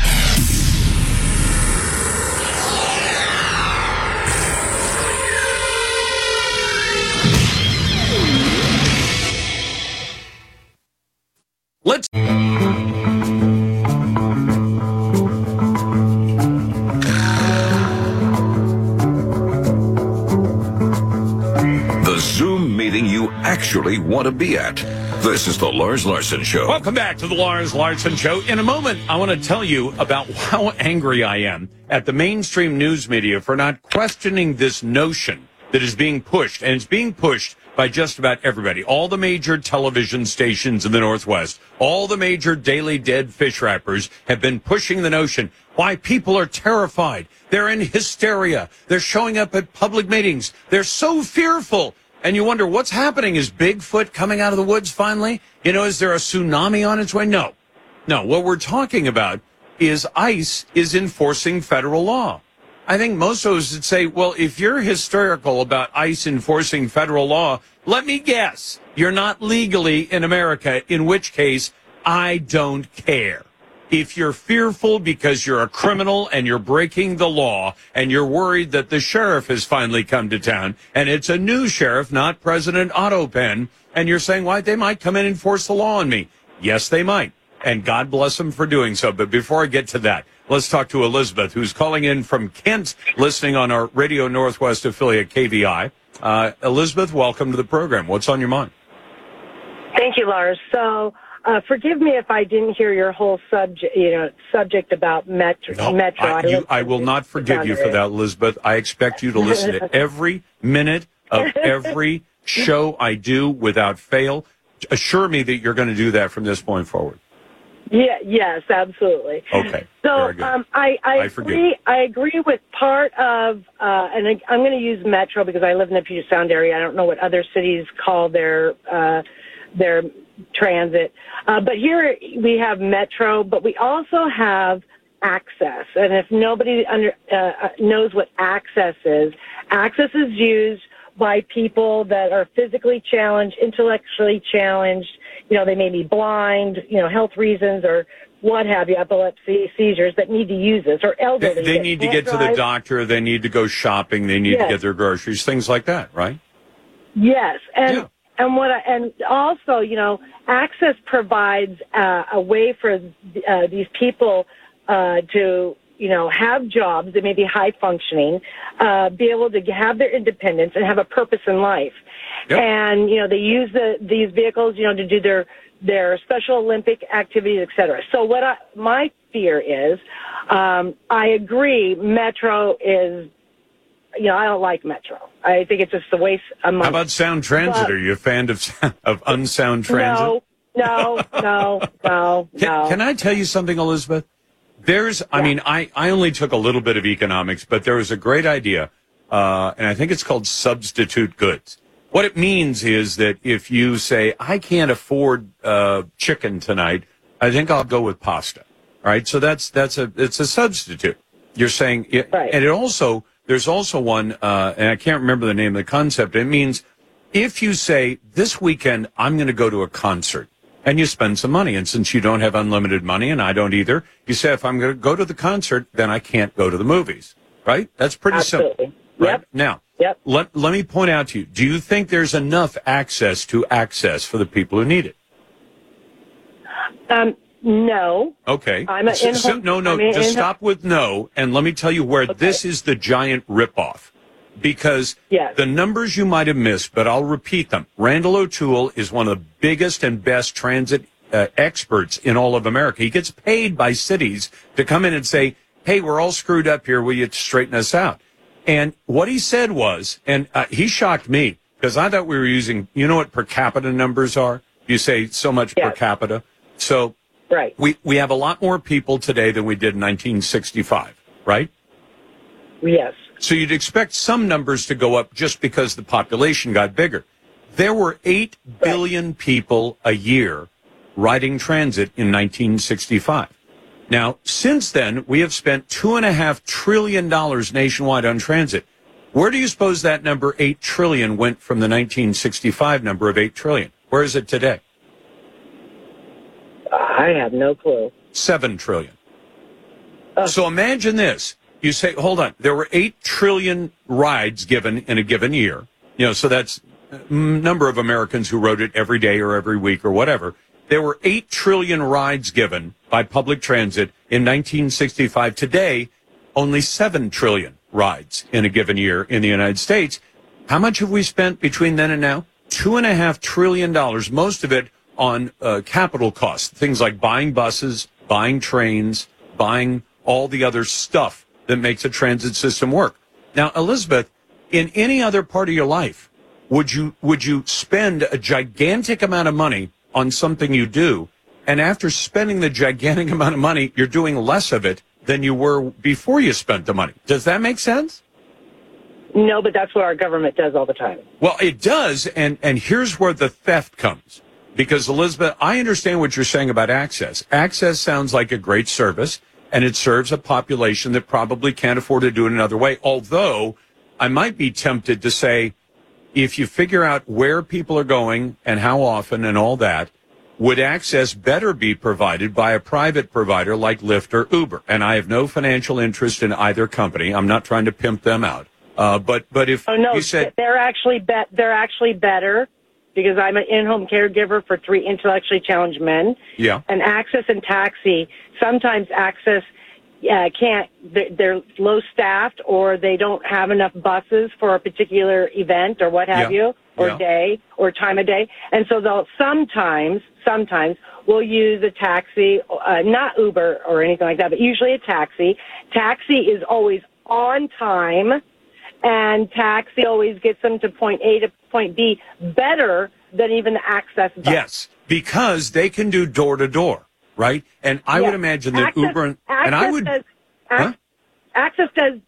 Let's. The Zoom meeting you actually want to be at. This is the Lars Larson Show. Welcome back to the Lars Larson Show. In a moment, I want to tell you about how angry I am at the mainstream news media for not questioning this notion that is being pushed, and it's being pushed by just about everybody. All the major television stations in the Northwest, all the major Daily Dead fish wrappers have been pushing the notion why people are terrified. They're in hysteria. They're showing up at public meetings. They're so fearful. And you wonder, what's happening? Is Bigfoot coming out of the woods finally? You know, is there a tsunami on its way? No. No, what we're talking about is ICE is enforcing federal law. I think most of us would say, well, if you're hysterical about ICE enforcing federal law, let me guess, you're not legally in America, in which case I don't care. If you're fearful because you're a criminal and you're breaking the law and you're worried that the sheriff has finally come to town and it's a new sheriff, not President Otto Penn, and you're saying, why, they might come in and enforce the law on me. Yes, they might. And God bless them for doing so. But before I get to that, let's talk to Elizabeth, who's calling in from Kent, listening on our Radio Northwest affiliate, KVI. Elizabeth, welcome to the program. What's on your mind? Thank you, Lars. So, forgive me if I didn't hear your whole subject about Metro. I will not forgive you for that, Elizabeth. I expect you to listen to every minute of every show I do without fail. Assure me that you're going to do that from this point forward. Yeah. Yes, absolutely. Okay. So very good. I agree with part of, and I'm going to use Metro because I live in the Puget Sound area. I don't know what other cities call their transit, but here we have Metro, but we also have Access. And if nobody knows what Access is used by people that are physically challenged, intellectually challenged. You know, they may be blind, health reasons or what have you, epilepsy, seizures, that need to use this, or elderly. They need to get to the doctor. They need to go shopping. They need to get their groceries, things like that, right? Yes. And also, Access provides a way for these people to have jobs that may be high functioning, be able to have their independence and have a purpose in life. Yep. And, they use these vehicles, to do their Special Olympic activities, et cetera. So my fear is, I agree, Metro is, I don't like Metro. I think it's just a waste of money. How about Sound Transit? Are you a fan of Unsound Transit? No. Can I tell you something, Elizabeth? I only took a little bit of economics, but there was a great idea, and I think it's called substitute goods. What it means is that if you say, I can't afford chicken tonight, I think I'll go with pasta. All right, so it's a substitute. You're saying, right. And there's also one, and I can't remember the name of the concept. It means if you say, this weekend I'm going to go to a concert. And you spend some money. And since you don't have unlimited money, and I don't either, you say, if I'm going to go to the concert, then I can't go to the movies. Right? That's pretty simple. Right? Yep. Now, let me point out to you, do you think there's enough access to Access for the people who need it? No. Okay. Just stop with no, and let me tell you where this is the giant ripoff. Because the numbers you might have missed, but I'll repeat them. Randall O'Toole is one of the biggest and best transit experts in all of America. He gets paid by cities to come in and say, hey, we're all screwed up here. Will you straighten us out? And what he said was, and he shocked me, because I thought we were using, what per capita numbers are? You say so much per capita. So we have a lot more people today than we did in 1965, right? Yes. So you'd expect some numbers to go up just because the population got bigger. There were 8 billion people a year riding transit in 1965. Now, since then, we have spent $2.5 trillion nationwide on transit. Where do you suppose that number 8 trillion went from the 1965 number of 8 trillion? Where is it today? I have no clue. 7 trillion. So imagine this. You say, hold on, there were 8 trillion rides given in a given year. So that's a number of Americans who rode it every day or every week or whatever. There were 8 trillion rides given by public transit in 1965. Today, only 7 trillion rides in a given year in the United States. How much have we spent between then and now? $2.5 trillion, most of it capital costs, things like buying buses, buying trains, buying all the other stuff that makes a transit system work. Now, Elizabeth, in any other part of your life, would you spend a gigantic amount of money on something you do, and after spending the gigantic amount of money, you're doing less of it than you were before you spent the money? Does that make sense? No, but that's what our government does all the time. Well, it does, and here's where the theft comes. Because, Elizabeth, I understand what you're saying about Access. Access sounds like a great service, and it serves a population that probably can't afford to do it another way. Although, I might be tempted to say, if you figure out where people are going and how often and all that, would Access better be provided by a private provider like Lyft or Uber? And I have no financial interest in either company. I'm not trying to pimp them out. But if you said they're actually better, because I'm an in-home caregiver for 3 intellectually challenged men. Yeah. And Access and Taxi, sometimes Access can't, they're low-staffed, or they don't have enough buses for a particular event or what have you, or day, or time of day. And so they'll sometimes we'll use a taxi, not Uber or anything like that, but usually a taxi. Taxi is always on time, and Taxi always gets them to point A to point B better than even the Access bus. Yes, because they can do door-to-door, right? And I would imagine that Uber and I would... Access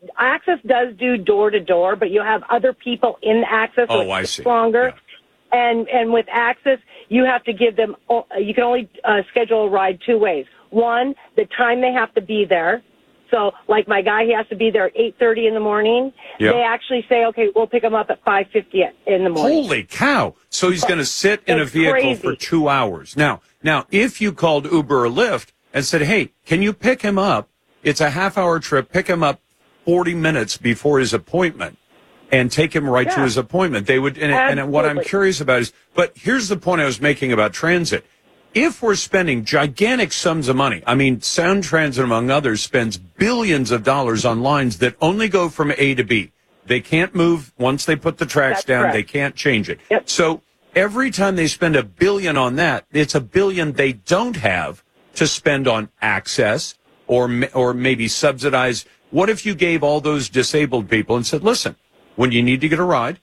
does do door-to-door, but you have other people in Access. Oh, I see. Longer. Yeah. And with Access, you have to give them... you can only schedule a ride 2 ways. One, the time they have to be there. So, like my guy, he has to be there at 8:30 in the morning. Yep. They actually say, okay, we'll pick him up at 5:50 in the morning. Holy cow. So he's going to sit in a vehicle for 2 hours. Now, if you called Uber or Lyft and said, hey, can you pick him up? It's a half-hour trip. Pick him up 40 minutes before his appointment and take him right to his appointment. They would, and what I'm curious about is, but here's the point I was making about transit. If we're spending gigantic sums of money, I mean, Sound Transit, among others, spends billions of dollars on lines that only go from A to B. They can't move once they put the tracks down. Correct. They can't change it. Yep. So every time they spend $1 billion on that, it's $1 billion they don't have to spend on Access or maybe subsidize. What if you gave all those disabled people and said, listen, when you need to get a ride,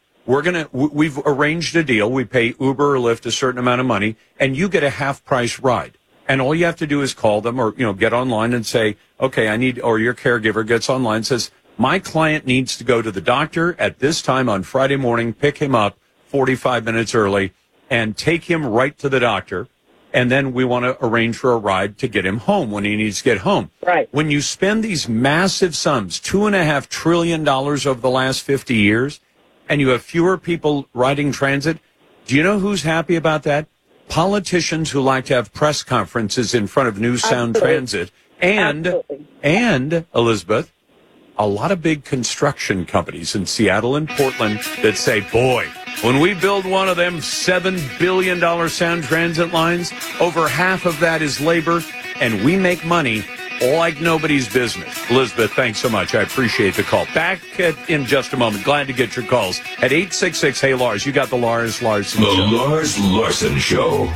we've arranged a deal. We pay Uber or Lyft a certain amount of money, and you get a half-price ride. And all you have to do is call them or, get online and say, okay, or your caregiver gets online and says, my client needs to go to the doctor at this time on Friday morning, pick him up 45 minutes early, and take him right to the doctor. And then we want to arrange for a ride to get him home when he needs to get home. Right. When you spend these massive sums, $2.5 trillion over the last 50 years, and you have fewer people riding transit, do you know who's happy about that? Politicians who like to have press conferences in front of new Sound Transit. And Elizabeth, a lot of big construction companies in Seattle and Portland that say, boy, when we build one of them $7 billion Sound Transit lines, over half of that is labor, and we make money like nobody's business. Elizabeth, thanks so much. I appreciate the call. Back in just a moment. Glad to get your calls at 866-HEY-LARS. You got the Lars Larson Show. The Lars Larson Show.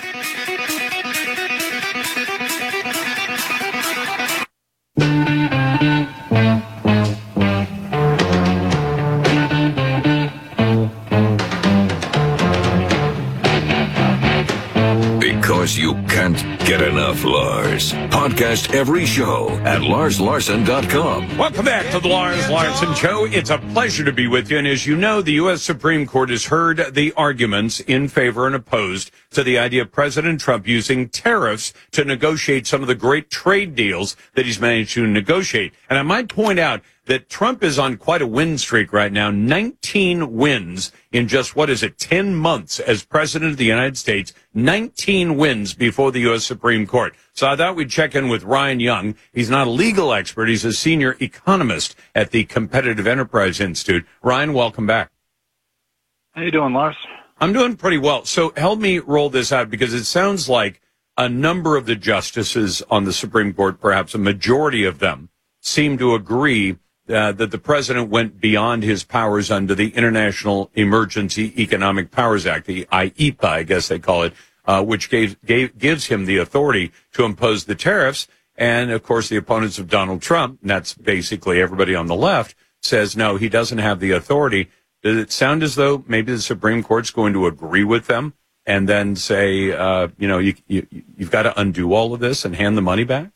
Because you can't get enough Lars. Podcast every show at LarsLarson.com. Welcome back to the Lars Larson Show. It's a pleasure to be with you. And as you know, the U.S. Supreme Court has heard the arguments in favor and opposed to the idea of President Trump using tariffs to negotiate some of the great trade deals that he's managed to negotiate. And I might point out that Trump is on quite a win streak right now. 19 wins in just, 10 months as president of the United States. 19 wins before the U.S. Supreme Court. So I thought we'd check in with Ryan Young. He's not a legal expert. He's a senior economist at the Competitive Enterprise Institute. Ryan, welcome back. How you doing, Lars? I'm doing pretty well. So help me roll this out, because it sounds like a number of the justices on the Supreme Court, perhaps a majority of them, seem to agree that the president went beyond his powers under the International Emergency Economic Powers Act, the IEPA, I guess they call it, which gives him the authority to impose the tariffs. And, of course, the opponents of Donald Trump, and that's basically everybody on the left, says, no, he doesn't have the authority. Does it sound as though maybe the Supreme Court's going to agree with them and then say, you've got to undo all of this and hand the money back?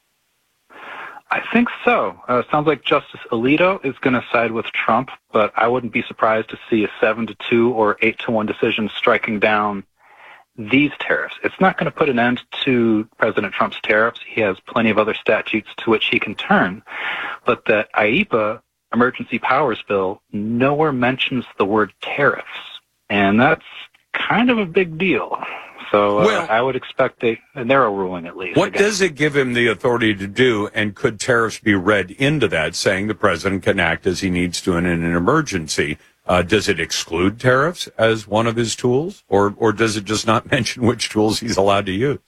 I think so. Sounds like Justice Alito is going to side with Trump, but I wouldn't be surprised to see a 7-2 or 8-1 decision striking down these tariffs. It's not going to put an end to President Trump's tariffs. He has plenty of other statutes to which he can turn. But the IEEPA Emergency Powers Bill nowhere mentions the word tariffs. And that's kind of a big deal. So I would expect a narrow ruling at least. What does it give him the authority to do, and could tariffs be read into that, saying the president can act as he needs to in an emergency? Does it exclude tariffs as one of his tools, or does it just not mention which tools he's allowed to use?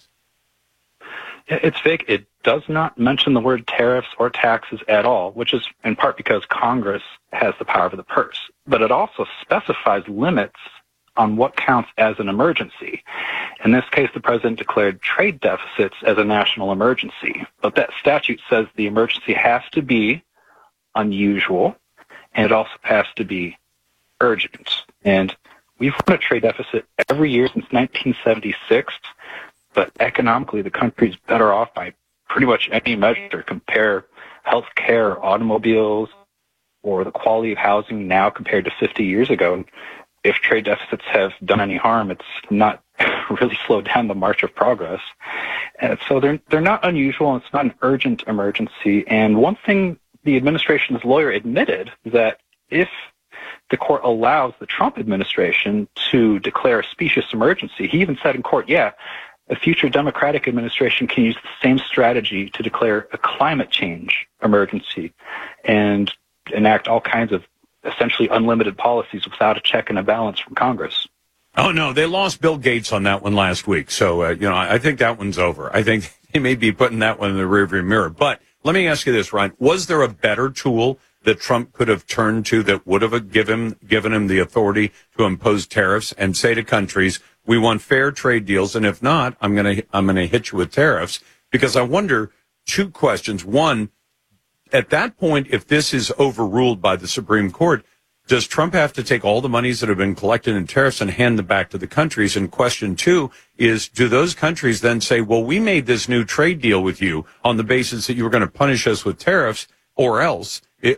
It's vague. It does not mention the word tariffs or taxes at all, which is in part because Congress has the power of the purse. But it also specifies limits on what counts as an emergency. In this case, the president declared trade deficits as a national emergency. But that statute says the emergency has to be unusual, and it also has to be urgent. And we've run a trade deficit every year since 1976, but economically the country's better off by pretty much any measure. Compare health care, automobiles, or the quality of housing now compared to 50 years ago. And if trade deficits have done any harm, it's not really slowed down the march of progress. And so they're not unusual, and it's not an urgent emergency. And one thing the administration's lawyer admitted that if the court allows the Trump administration to declare a specious emergency, he even said in court, a future Democratic administration can use the same strategy to declare a climate change emergency and enact all kinds of essentially unlimited policies without a check and a balance from Congress. Oh, no, they lost Bill Gates on that one last week. So, I think that one's over. I think they may be putting that one in the rearview mirror. But let me ask you this, Ryan. Was there a better tool that Trump could have turned to that would have given him the authority to impose tariffs and say to countries, we want fair trade deals, and if not, I'm gonna hit you with tariffs? Because I wonder two questions. One, at that point, if this is overruled by the Supreme Court, does Trump have to take all the monies that have been collected in tariffs and hand them back to the countries? And question two is, do those countries then say, well, we made this new trade deal with you on the basis that you were going to punish us with tariffs or else,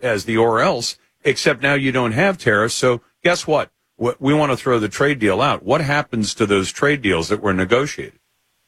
except now you don't have tariffs. So guess what? We want to throw the trade deal out. What happens to those trade deals that were negotiated?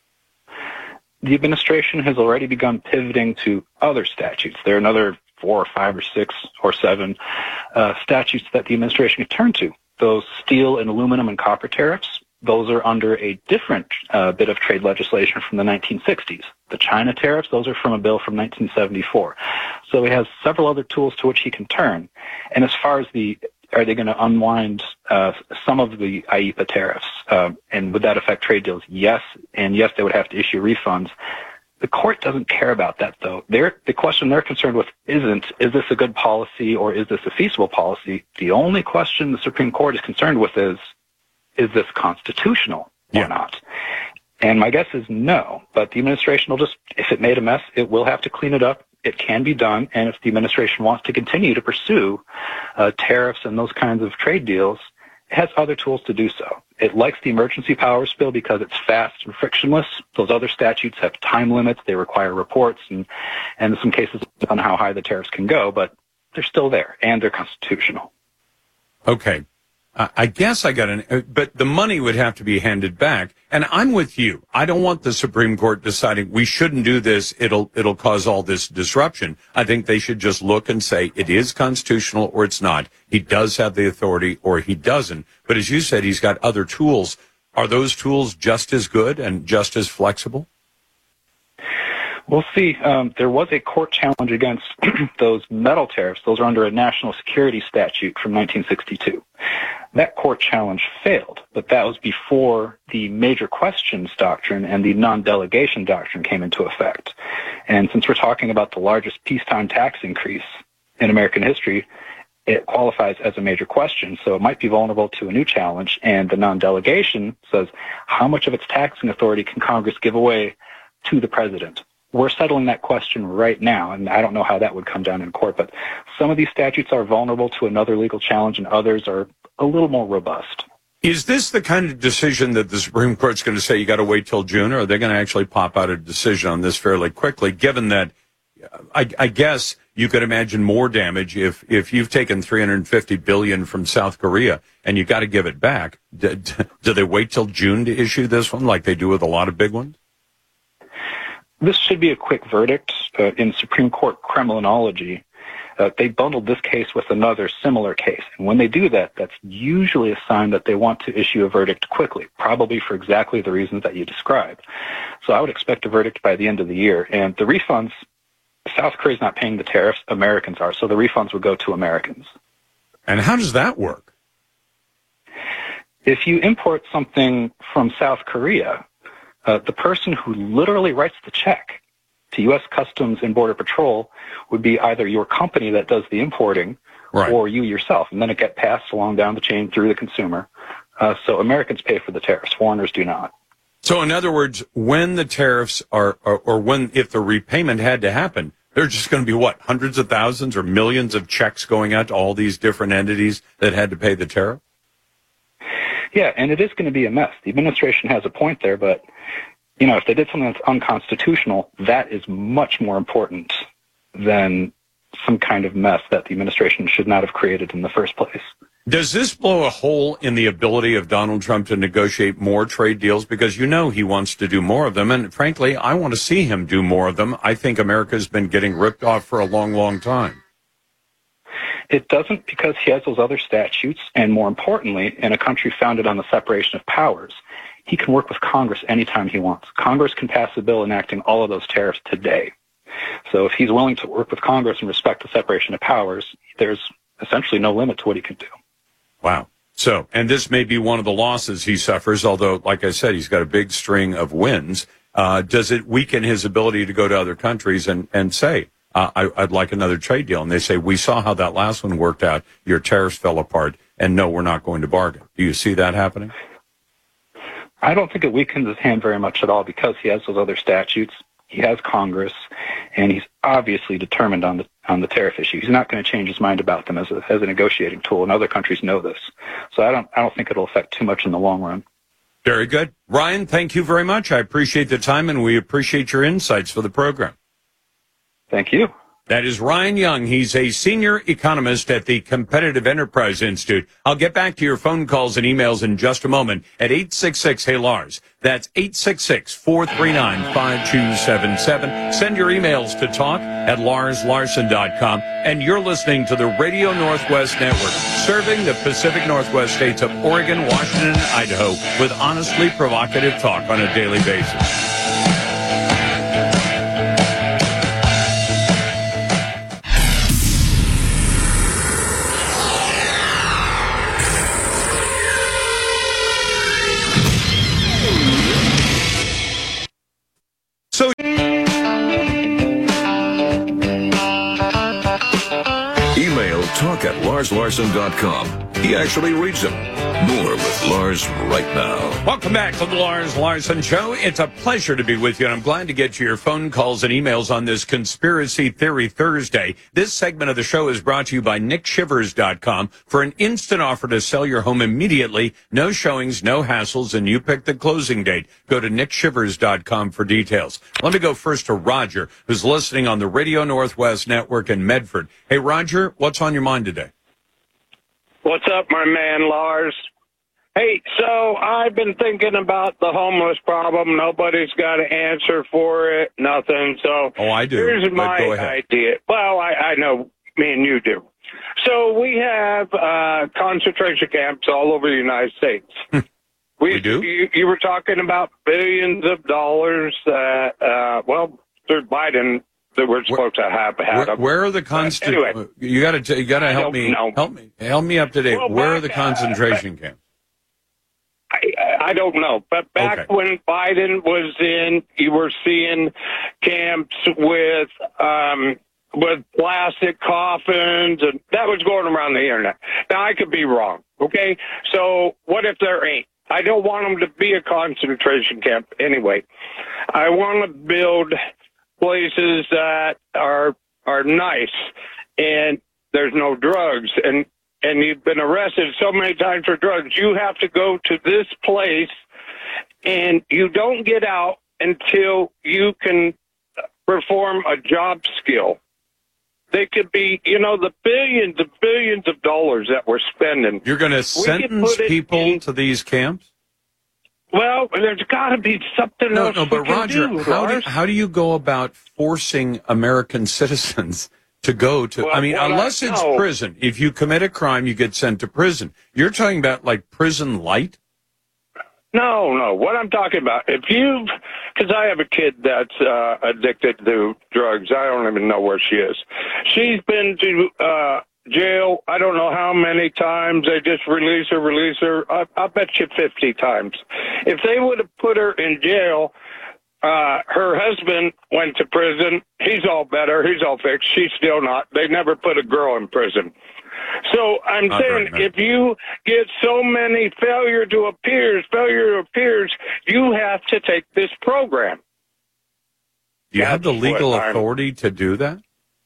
The administration has already begun pivoting to other statutes. There are another 4 or 5 or 6 or 7 statutes that the administration can turn to. Those steel and aluminum and copper tariffs, those are under a different bit of trade legislation from the 1960s. The China tariffs, those are from a bill from 1974. So he has several other tools to which he can turn. And as far as are they going to unwind some of the IEEPA tariffs? And would that affect trade deals? Yes. And yes, they would have to issue refunds. The court doesn't care about that, though. The question they're concerned with isn't, is this a good policy or is this a feasible policy? The only question the Supreme Court is concerned with is this constitutional or not? And my guess is no. But the administration will just, if it made a mess, it will have to clean it up. It can be done. And if the administration wants to continue to pursue tariffs and those kinds of trade deals, it has other tools to do so. It likes the emergency powers bill because it's fast and frictionless. Those other statutes have time limits. They require reports and in some cases on how high the tariffs can go, but they're still there and they're constitutional. Okay. I guess but the money would have to be handed back. And I'm with you. I don't want the Supreme Court deciding we shouldn't do this. It'll cause all this disruption. I think they should just look and say it is constitutional or it's not. He does have the authority or he doesn't. But as you said, he's got other tools. Are those tools just as good and just as flexible? We'll see. There was a court challenge against those metal tariffs. Those are under a national security statute from 1962. That court challenge failed, but that was before the major questions doctrine and the non-delegation doctrine came into effect. And since we're talking about the largest peacetime tax increase in American history, it qualifies as a major question, so it might be vulnerable to a new challenge, and the non-delegation says, how much of its taxing authority can Congress give away to the president? We're settling that question right now, and I don't know how that would come down in court, but some of these statutes are vulnerable to another legal challenge, and others are a little more robust. Is this the kind of decision that the Supreme Court's going to say you got to wait till June, or are they going to actually pop out a decision on this fairly quickly, given that I guess you could imagine more damage if you've taken $350 billion from South Korea and you got to give it back? Do they wait till June to issue this one like they do with a lot of big ones? This should be a quick verdict. In Supreme Court criminology, they bundled this case with another similar case. And when they do that, that's usually a sign that they want to issue a verdict quickly, probably for exactly the reasons that you described. So I would expect a verdict by the end of the year. And the refunds, South Korea's not paying the tariffs, Americans are, so the refunds would go to Americans. And how does that work? If you import something from South Korea, the person who literally writes the check to U.S. Customs and Border Patrol would be either your company that does the importing or you yourself, and then it gets passed along down the chain through the consumer. So Americans pay for the tariffs, foreigners do not. So in other words, when the tariffs are, or when, if the repayment had to happen, there's just going to be, what, hundreds of thousands or millions of checks going out to all these different entities that had to pay the tariff? Yeah, and it is going to be a mess. The administration has a point there, but, you know, if they did something that's unconstitutional, that is much more important than some kind of mess that the administration should not have created in the first place. Does this blow a hole in the ability of Donald Trump to negotiate more trade deals? Because you know he wants to do more of them, and frankly, I want to see him do more of them. I think America's been getting ripped off for a long, long time. It doesn't, because he has those other statutes, and more importantly, in a country founded on the separation of powers, he can work with Congress anytime he wants. Congress can pass a bill enacting all of those tariffs today. So if he's willing to work with Congress and respect the separation of powers, there's essentially no limit to what he can do. Wow. So, and this may be one of the losses he suffers, although, like I said, he's got a big string of wins. Does it weaken his ability to go to other countries and say, I'd like another trade deal? And they say, we saw how that last one worked out. Your tariffs fell apart, and no, we're not going to bargain. Do you see that happening? I don't think it weakens his hand very much at all, because he has those other statutes. He has Congress, and he's obviously determined on the tariff issue. He's not going to change his mind about them as a negotiating tool, and other countries know this. So I don't think it'll affect too much in the long run. Very good. Ryan, thank you very much. I appreciate the time, and we appreciate your insights for the program. Thank you. That is Ryan Young. He's a senior economist at the Competitive Enterprise Institute. I'll get back to your phone calls and emails in just a moment at 866-HEY-LARS. That's 866-439-5277. Send your emails to talk@LarsLarson.com. And you're listening to the Radio Northwest Network, serving the Pacific Northwest states of Oregon, Washington, and Idaho with honestly provocative talk on a daily basis. So email talk@LarsLarson.com. He actually reads them. More with Lars right now. Welcome back to the Lars Larson Show. It's a pleasure to be with you, and I'm glad to get to your phone calls and emails on this Conspiracy Theory Thursday. This segment of the show is brought to you by NickShivers.com for an instant offer to sell your home immediately. No showings, no hassles, and you pick the closing date. Go to NickShivers.com for details. Let me go first to Roger, who's listening on the Radio Northwest Network in Medford. Hey, Roger, what's on your mind today? What's up, my man, Lars? Hey, so I've been thinking about the homeless problem. Nobody's got an answer for it, nothing. So I do. Here's my idea. Well, I know me and you do. So we have concentration camps all over the United States. We do? You were talking about billions of dollars that, through Biden, that we're supposed to have had. Where are the anyway, you got to help me. Help me up to date. Well, where are the concentration camps? I don't know, but back when Biden was in, you were seeing camps with with plastic coffins, and that was going around the internet. Now, I could be wrong, okay? So what if there ain't? I don't want them to be a concentration camp anyway. I want to build places that are nice, and there's no drugs, and you've been arrested so many times for drugs. You have to go to this place, and you don't get out until you can perform a job skill. They could be, the billions of dollars that we're spending. You're going to sentence people to these camps? Well, there's got to be something else. No, but Roger, how do you go about forcing American citizens to go to? Well, unless it's prison. If you commit a crime, you get sent to prison. You're talking about like prison light? No. What I'm talking about, because I have a kid that's addicted to drugs. I don't even know where she is. She's been to jail, I don't know how many times. They just release her. I bet you 50 times. If they would have put her in jail, her husband went to prison. He's all better. He's all fixed. She's still not. They never put a girl in prison. So I'm saying if you get so many failure to appears, you have to take this program. Do you have the legal authority to do that?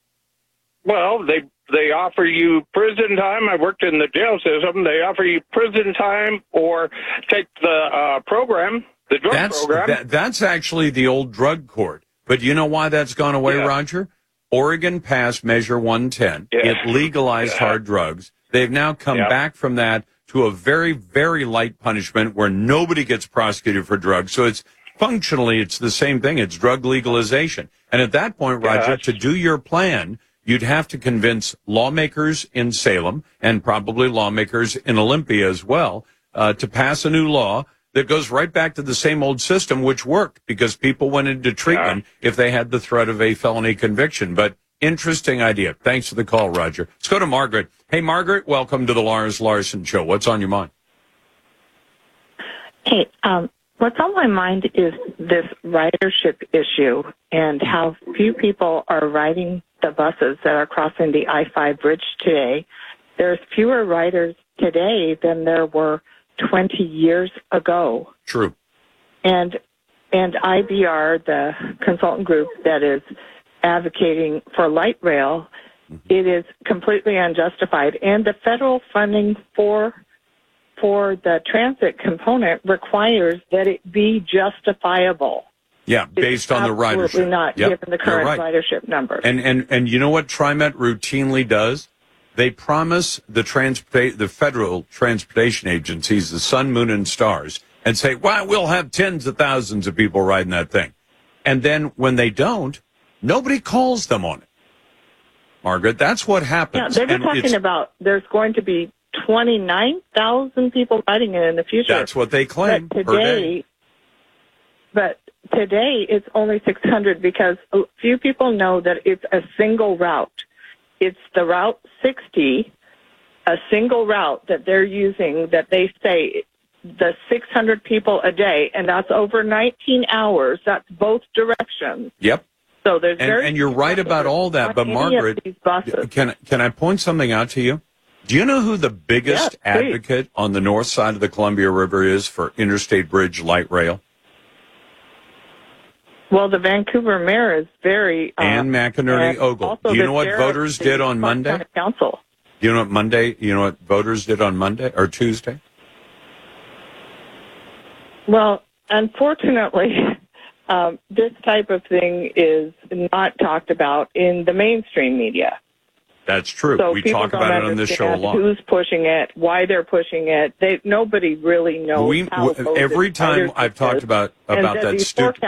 Well, they offer you prison time. I worked in the jail system. They offer you prison time or take the program, the drug program. That's actually the old drug court. But you know why that's gone away, Roger? Oregon passed Measure 110. It legalized hard drugs. They've now come back from that to a very, very light punishment where nobody gets prosecuted for drugs. So it's functionally, it's the same thing. It's drug legalization. And at that point, Roger, to do your plan, you'd have to convince lawmakers in Salem and probably lawmakers in Olympia as well to pass a new law that goes right back to the same old system, which worked because people went into treatment if they had the threat of a felony conviction. But interesting idea. Thanks for the call, Roger. Let's go to Margaret. Hey, Margaret, welcome to the Lars Larson Show. What's on your mind? Hey, what's on my mind is this ridership issue and how few people are riding the buses that are crossing the I-5 bridge today. There's fewer riders today than there were 20 years ago. True. And IBR, the consultant group that is advocating for light rail, it is completely unjustified. And the federal funding for the transit component requires that it be justifiable. Yeah, based on the ridership. Absolutely not, given the current ridership numbers. And you know what TriMet routinely does? They promise the federal transportation agencies, the sun, moon, and stars, and say, well, we'll have tens of thousands of people riding that thing. And then when they don't, nobody calls them on it. Margaret, that's what happens. Yeah, they've been talking about there's going to be 29,000 people riding it in the future. That's what they claim per day. But today it's only 600 because a few people know that it's a single route. It's the Route 60, a single route that they're using that they say the 600 people a day, and that's over 19 hours. That's both directions. Yep. So there's and you're right about all that, but Margaret, can I point something out to you? Do you know who the biggest advocate on the north side of the Columbia River is for Interstate Bridge light rail? Well, the Vancouver mayor is very... Ann McInerney Ogle. Do you know what voters did on Monday? Council. Do you know what voters did on Monday or Tuesday? Well, unfortunately, this type of thing is not talked about in the mainstream media. That's true. So we talk about it on this show a lot. Who's pushing it? Why they're pushing it? Nobody really knows. Every time I've talked about that stupid.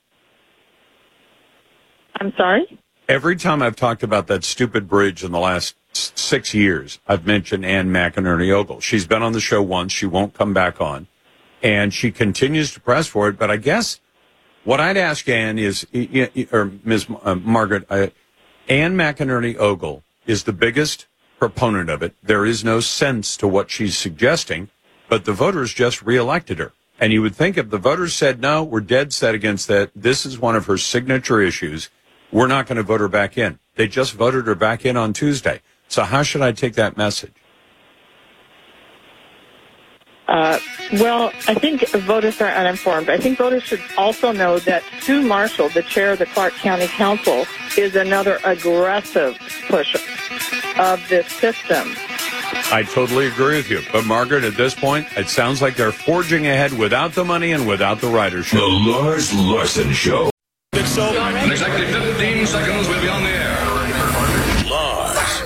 I'm sorry? Every time I've talked about that stupid bridge in the last 6 years, I've mentioned Ann McInerney Ogle. She's been on the show once. She won't come back on. And she continues to press for it. But I guess what I'd ask Ann is, or Ms. Margaret, Ann McInerney Ogle is the biggest proponent of it. There is no sense to what she's suggesting, but the voters just reelected her. And you would think if the voters said, no, we're dead set against that, this is one of her signature issues, we're not going to vote her back in. They just voted her back in on Tuesday. So how should I take that message? Well, I think voters are uninformed. I think voters should also know that Sue Marshall, the chair of the Clark County Council, is another aggressive pusher of this system. I totally agree with you. But, Margaret, at this point, it sounds like they're forging ahead without the money and without the ridership. The Lars Larson Show. It's so in exactly 15 seconds, we'll be on the air. Lars.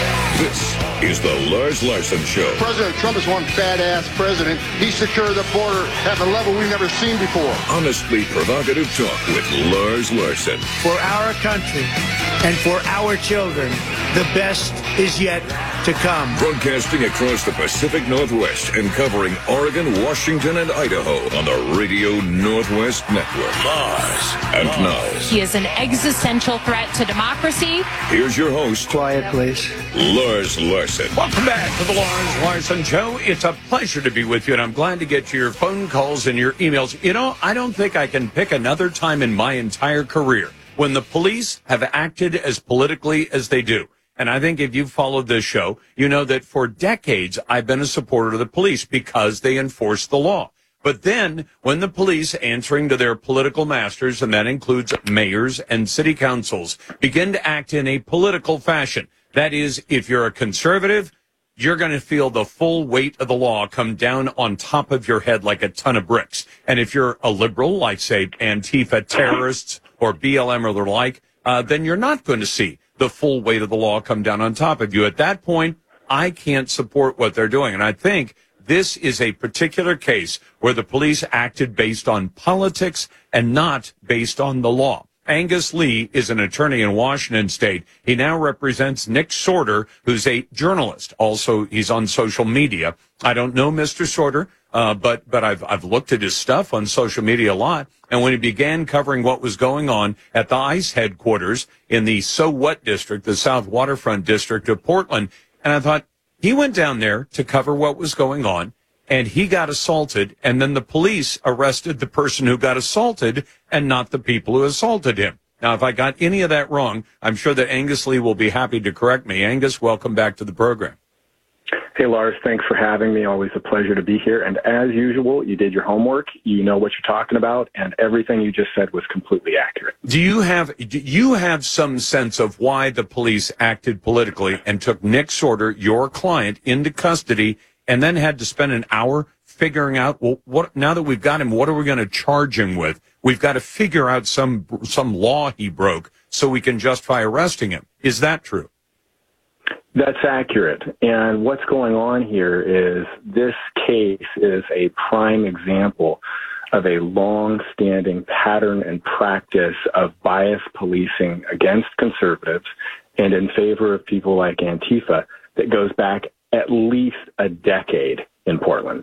This is the Lars Larson Show. President Trump is one badass president. He secured the border at a level we've never seen before. Honestly provocative talk with Lars Larson. For our country and for our children, the best is yet to come. Broadcasting across the Pacific Northwest and covering Oregon, Washington, and Idaho on the Radio Northwest Network. Lars. And now, He is an existential threat to democracy. here's your host, Quiet, please. Lars Larson. Welcome back to the Lars Larson Show. It's a pleasure to be with you, and I'm glad to get to your phone calls and your emails. You know, I don't think I can pick another time in my entire career when the police have acted as politically as they do. And I think if you've followed this show, you know that for decades I've been a supporter of the police because they enforce the law. But then when the police, answering to their political masters, and that includes mayors and city councils, begin to act in a political fashion, that is, if you're a conservative, you're going to feel the full weight of the law come down on top of your head like a ton of bricks. And if you're a liberal, like, say, Antifa terrorists or BLM or the like, then you're not going to see the full weight of the law come down on top of you. At that point, I can't support what they're doing. And I think this is a particular case where the police acted based on politics and not based on the law. Angus Lee is an attorney in Washington State. He now represents Nick Sorter, who's a journalist. Also, he's on social media. I don't know Mr. Sorter, but I've looked at his stuff on social media a lot. And when he began covering what was going on at the ICE headquarters in the So What district, the South Waterfront district of Portland, and I thought, he went down there to cover what was going on, and he got assaulted, and then the police arrested the person who got assaulted and not the people who assaulted him. Now, if I got any of that wrong, I'm sure that Angus Lee will be happy to correct me. Angus, welcome back to the program. Hey, Lars, thanks for having me. Always a pleasure to be here. And as usual, you did your homework. You know what you're talking about, and everything you just said was completely accurate. Do you have some sense of why the police acted politically and took Nick Sorter, your client, into custody and then had to spend an hour figuring out, well, what, now that we've got him, what are we going to charge him with? We've got to figure out some law he broke so we can justify arresting him. Is that true? That's accurate. And what's going on here is this case is a prime example of a long-standing pattern and practice of bias policing against conservatives and in favor of people like Antifa that goes back at least a decade in Portland.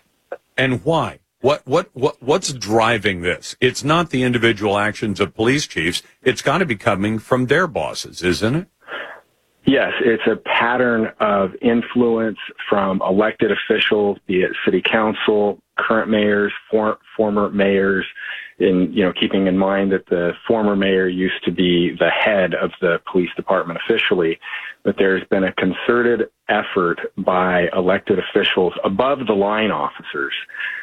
And why? What's driving this? It's not the individual actions of police chiefs. It's got to be coming from their bosses, isn't it? Yes, it's a pattern of influence from elected officials, be it city council, current mayors, former mayors, in, you know, keeping in mind that the former mayor used to be the head of the police department officially, but there's been a concerted effort by elected officials above the line officers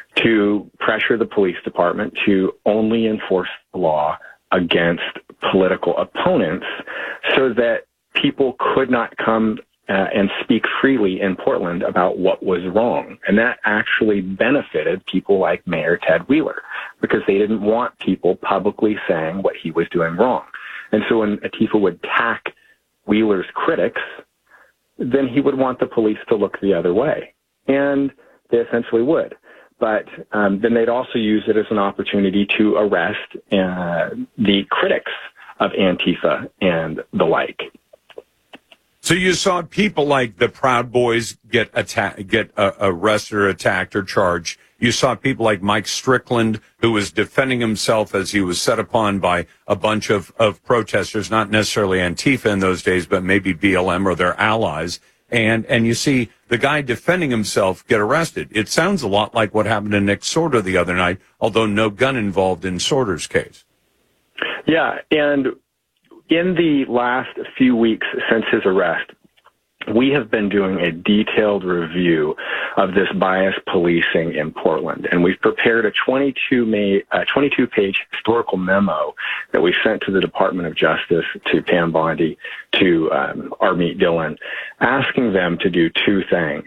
to pressure the police department to only enforce the law against political opponents so that people could not come and speak freely in Portland about what was wrong. And that actually benefited people like Mayor Ted Wheeler because they didn't want people publicly saying what he was doing wrong. And so when Antifa would attack Wheeler's critics, then he would want the police to look the other way. And they essentially would. But then they'd also use it as an opportunity to arrest the critics of Antifa and the like. So you saw people like the Proud Boys get arrested or attacked or charged. You saw people like Mike Strickland, who was defending himself as he was set upon by a bunch of protesters, not necessarily Antifa in those days, but maybe BLM or their allies. And you see the guy defending himself get arrested. It sounds a lot like what happened to Nick Sorter the other night, although no gun involved in Sorter's case. Yeah, and in the last few weeks since his arrest, we have been doing a detailed review of this bias policing in Portland, and we've prepared a 22-page historical memo that we sent to the Department of Justice, to Pam Bondi, to Harmeet Dillon, asking them to do two things.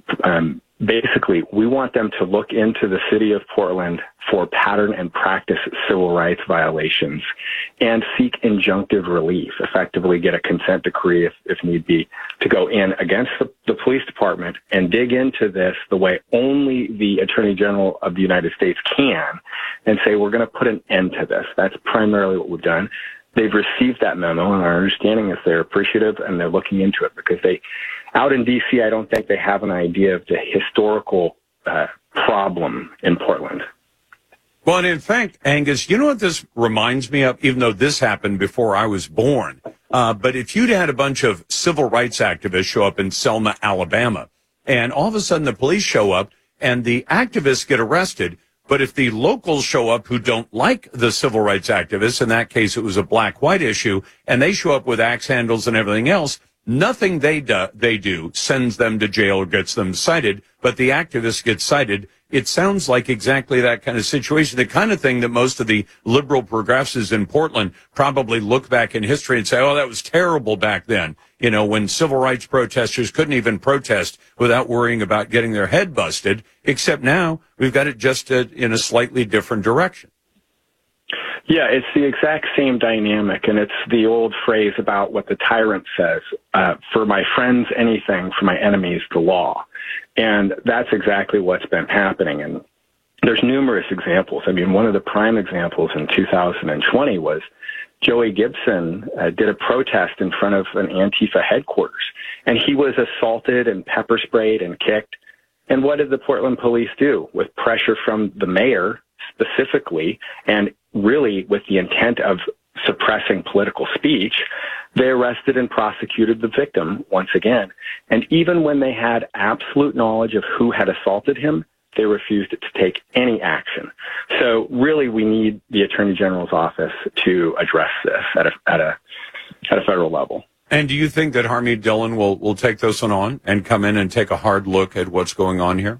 Basically, we want them to look into the city of Portland for pattern and practice civil rights violations and seek injunctive relief, effectively get a consent decree, if need be, to go in against the police department and dig into this the way only the Attorney General of the United States can, and say, we're going to put an end to this. That's primarily what we've done. They've received that memo, and our understanding is they're appreciative and they're looking into it, because out in D.C., I don't think they have an idea of the historical problem in Portland. Well, and in fact, Angus, you know what this reminds me of, even though this happened before I was born? But if you'd had a bunch of civil rights activists show up in Selma, Alabama, and all of a sudden the police show up and the activists get arrested, but if the locals show up who don't like the civil rights activists, in that case it was a black-white issue, and they show up with axe handles and everything else, nothing they do sends them to jail or gets them cited, but the activists get cited. It sounds like exactly that kind of situation, the kind of thing that most of the liberal progressives in Portland probably look back in history and say, oh, that was terrible back then, when civil rights protesters couldn't even protest without worrying about getting their head busted, except now we've got it just in a slightly different direction. Yeah, it's the exact same dynamic, and it's the old phrase about what the tyrant says, for my friends, anything, for my enemies, the law. And that's exactly what's been happening. And there's numerous examples. I mean, one of the prime examples in 2020 was Joey Gibson did a protest in front of an Antifa headquarters, and he was assaulted and pepper sprayed and kicked. And what did the Portland police do? With pressure from the mayor specifically, and really with the intent of suppressing political speech, they arrested and prosecuted the victim once again. And even when they had absolute knowledge of who had assaulted him, they refused to take any action. So really, we need the Attorney General's office to address this at a federal level. And do you think that Harmeet Dillon will take this one on and come in and take a hard look at what's going on here?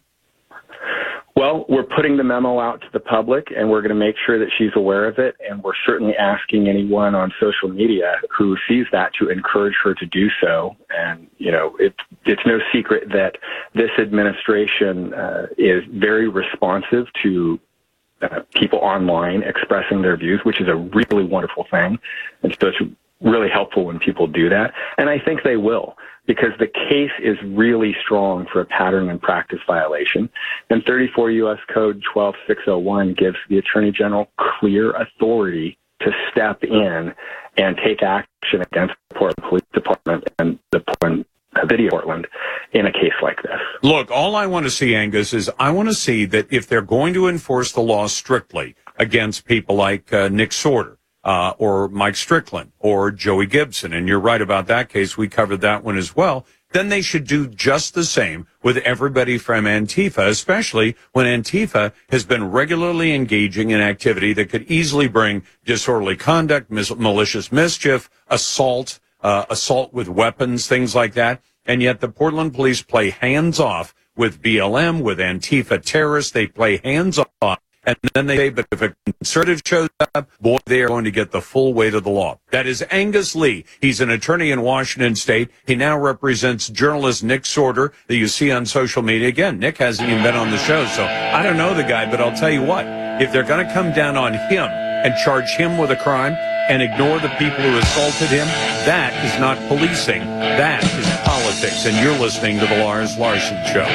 Well, we're putting the memo out to the public, and we're going to make sure that she's aware of it, and we're certainly asking anyone on social media who sees that to encourage her to do so. And, it's no secret that this administration is very responsive to people online expressing their views, which is a really wonderful thing. And so it's really helpful when people do that. And I think they will, because the case is really strong for a pattern and practice violation. And 34 U.S. Code 12601 gives the Attorney General clear authority to step in and take action against the Portland Police Department and the Portland City of Portland in a case like this. Look, all I want to see, Angus, is I want to see that if they're going to enforce the law strictly against people like Nick Sorter, or Mike Strickland, or Joey Gibson, and you're right about that case, we covered that one as well, then they should do just the same with everybody from Antifa, especially when Antifa has been regularly engaging in activity that could easily bring disorderly conduct, malicious mischief, assault with weapons, things like that. And yet the Portland police play hands-off with BLM, with Antifa terrorists. They play hands-off. And then they say, but if a conservative shows up, boy, they are going to get the full weight of the law. That is Angus Lee. He's an attorney in Washington State. He now represents journalist Nick Sorter that you see on social media. Again, Nick hasn't even been on the show, so I don't know the guy, but I'll tell you what. If they're going to come down on him and charge him with a crime and ignore the people who assaulted him, that is not policing. That is politics. And you're listening to The Lars Larson Show.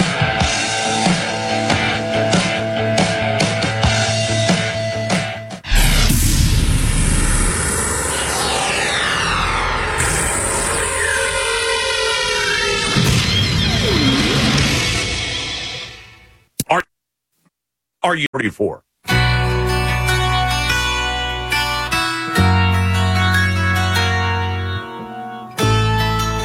Are you ready for?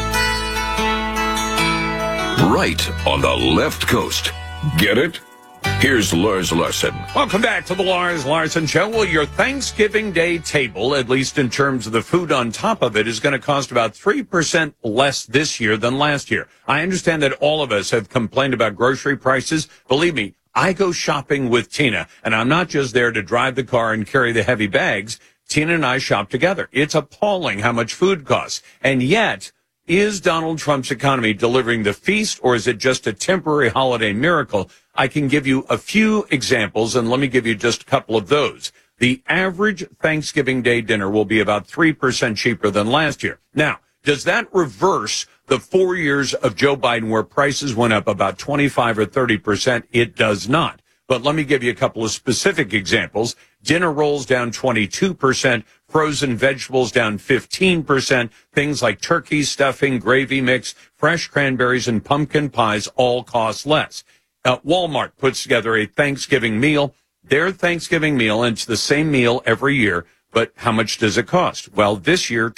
Right on the left coast. Get it? Here's Lars Larson. Welcome back to the Lars Larson Show. Well, your Thanksgiving Day table, at least in terms of the food on top of it, is going to cost about 3% less this year than last year. I understand that all of us have complained about grocery prices. Believe me, I go shopping with Tina, and I'm not just there to drive the car and carry the heavy bags. Tina and I shop together. It's appalling how much food costs. And yet, is Donald Trump's economy delivering the feast, or is it just a temporary holiday miracle? I can give you a few examples, and let me give you just a couple of those. The average Thanksgiving Day dinner will be about 3% cheaper than last year. Now, does that reverse the 4 years of Joe Biden where prices went up about 25 or 30%? It does not. But let me give you a couple of specific examples. Dinner rolls down 22%, frozen vegetables down 15%, things like turkey, stuffing, gravy mix, fresh cranberries, and pumpkin pies all cost less. Walmart puts together a Thanksgiving meal. Their Thanksgiving meal, and it's the same meal every year, but how much does it cost? Well, this year,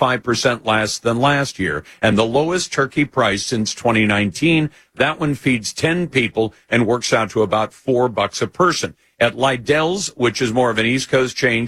25% less than last year, and the lowest turkey price since 2019. That one feeds 10 people and works out to about $4 a person. At Lidl's, which is more of an East Coast chain,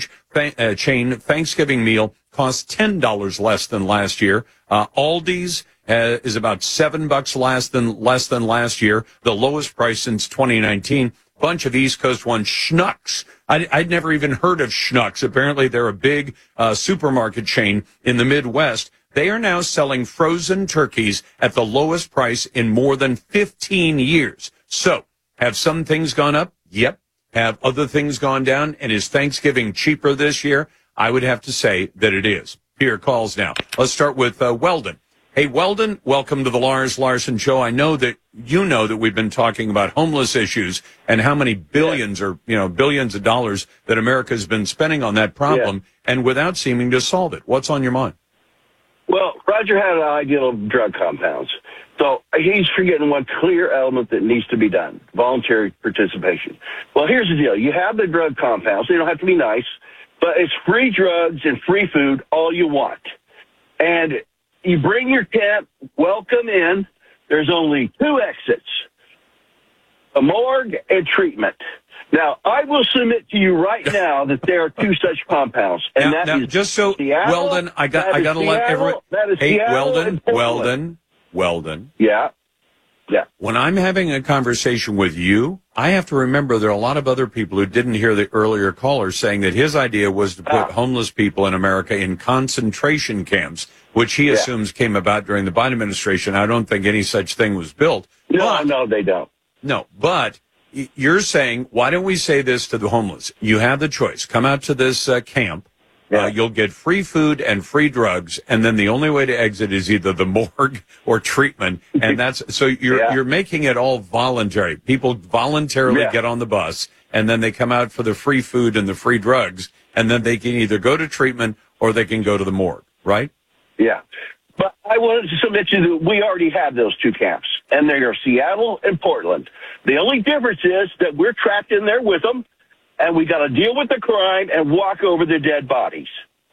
Thanksgiving meal costs $10 less than last year. Aldi's is about $7 less than last year, the lowest price since 2019. Bunch of East Coast ones. Schnucks. I'd never even heard of Schnucks. Apparently, they're a big supermarket chain in the Midwest. They are now selling frozen turkeys at the lowest price in more than 15 years. So, have some things gone up? Yep. Have other things gone down? And is Thanksgiving cheaper this year? I would have to say that it is. Here, calls now. Let's start with Weldon. Hey, Weldon, welcome to the Lars Larson Show. I know that you know that we've been talking about homeless issues and how many billions or, billions of dollars that America's been spending on that problem and without seeming to solve it. What's on your mind? Well, Roger had an idea of drug compounds. So he's forgetting one clear element that needs to be done, voluntary participation. Well, here's the deal. You have the drug compounds. They don't have to be nice, but it's free drugs and free food, all you want. And you bring your tent, welcome in. There's only two exits, a morgue and treatment. Now, I will submit to you right now that there are two such compounds. And now, just so, Seattle, Weldon, I got to let everyone. Hey, Weldon. Yeah. When I'm having a conversation with you, I have to remember there are a lot of other people who didn't hear the earlier caller saying that his idea was to put homeless people in America in concentration camps, which he assumes came about during the Biden administration. I don't think any such thing was built. No, they don't. No, but you're saying, why don't we say this to the homeless? You have the choice. Come out to this camp. You'll get free food and free drugs, and then the only way to exit is either the morgue or treatment. And that's so you're making it all voluntary. People voluntarily get on the bus, and then they come out for the free food and the free drugs, and then they can either go to treatment or they can go to the morgue, right? Yeah. But I wanted to submit to you that we already have those two camps, and they are Seattle and Portland. The only difference is that we're trapped in there with them, and we got to deal with the crime and walk over the dead bodies.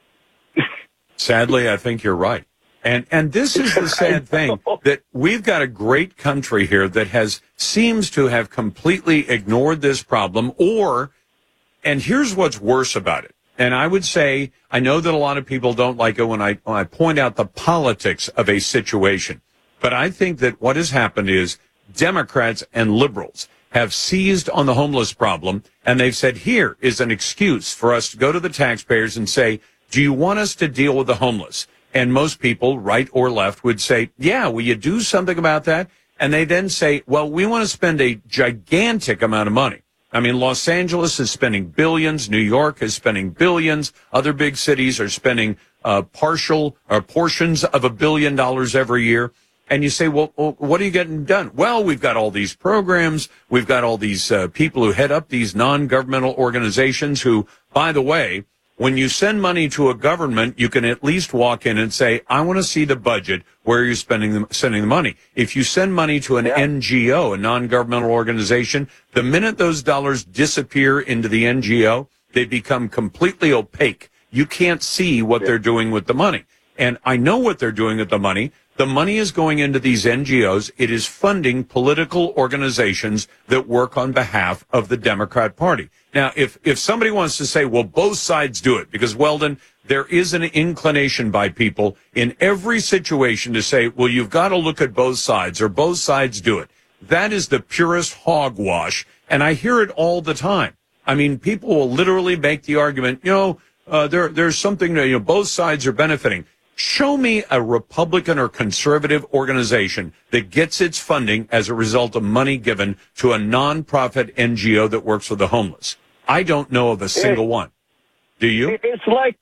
Sadly, I think you're right. And this is the sad thing, that we've got a great country here that seems to have completely ignored this problem, and here's what's worse about it. And I would say, I know that a lot of people don't like it when I point out the politics of a situation, but I think that what has happened is Democrats and liberals have seized on the homeless problem, and they've said, here is an excuse for us to go to the taxpayers and say, do you want us to deal with the homeless? And most people, right or left, would say, yeah, will you do something about that? And they then say, well, we want to spend a gigantic amount of money. I mean, Los Angeles is spending billions. New York is spending billions. Other big cities are spending portions of $1 billion every year. And you say, well, what are you getting done? Well, we've got all these programs. We've got all these people who head up these non-governmental organizations who, by the way, when you send money to a government, you can at least walk in and say, I want to see the budget where you're sending the money. If you send money to an NGO, a non-governmental organization, the minute those dollars disappear into the NGO, they become completely opaque. You can't see what they're doing with the money. And I know what they're doing with the money. The money is going into these NGOs. It is funding political organizations that work on behalf of the Democrat Party. Now, if somebody wants to say, well, both sides do it, because, Weldon, there is an inclination by people in every situation to say, well, you've got to look at both sides, or both sides do it. That is the purest hogwash, and I hear it all the time. I mean, people will literally make the argument, there's something, both sides are benefiting. Show me a Republican or conservative organization that gets its funding as a result of money given to a nonprofit NGO that works with the homeless. I don't know of a single one. Do you? It's like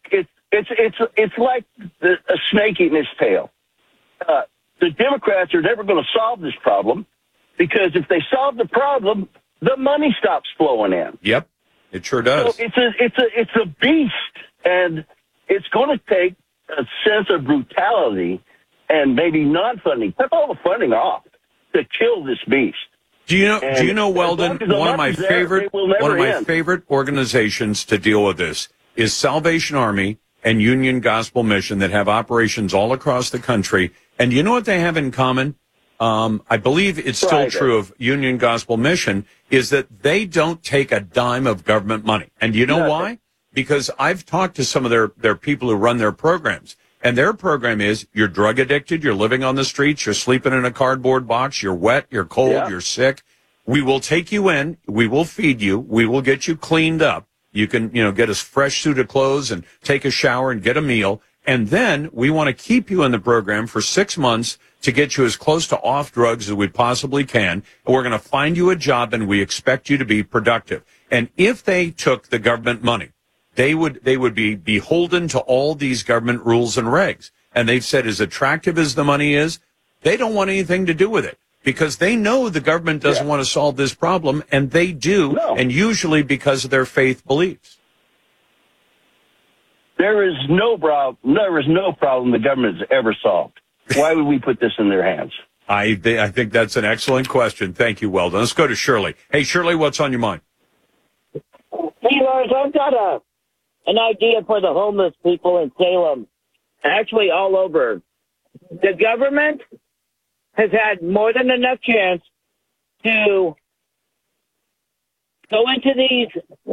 a snake eating its tail. The Democrats are never going to solve this problem, because if they solve the problem, the money stops flowing in. Yep, it sure does. So it's a beast, and it's going to take a sense of brutality and maybe non-funding. Cut all the funding off to kill this beast. Do you know, Weldon, one of my favorite organizations to deal with this is Salvation Army and Union Gospel Mission, that have operations all across the country. And you know what they have in common? I believe it's still true of Union Gospel Mission, is that they don't take a dime of government money. And you know why? Because I've talked to some of their people who run their programs, and their program is, you're drug addicted, you're living on the streets, you're sleeping in a cardboard box, you're wet, you're cold, you're sick. We will take you in, we will feed you, we will get you cleaned up. You can, get a fresh suit of clothes and take a shower and get a meal. And then we want to keep you in the program for 6 months to get you as close to off drugs as we possibly can. And we're going to find you a job, and we expect you to be productive. And if they took the government money, they would be beholden to all these government rules and regs. And they've said, as attractive as the money is, they don't want anything to do with it, because they know the government doesn't want to solve this problem, and they do, and usually because of their faith beliefs. There is no problem the government has ever solved. Why would we put this in their hands? I think that's an excellent question. Thank you, Weldon. Let's go to Shirley. Hey, Shirley, what's on your mind? Hey, Lars, I've got an idea for the homeless people in Salem, actually all over. The government has had more than enough chance to go into these,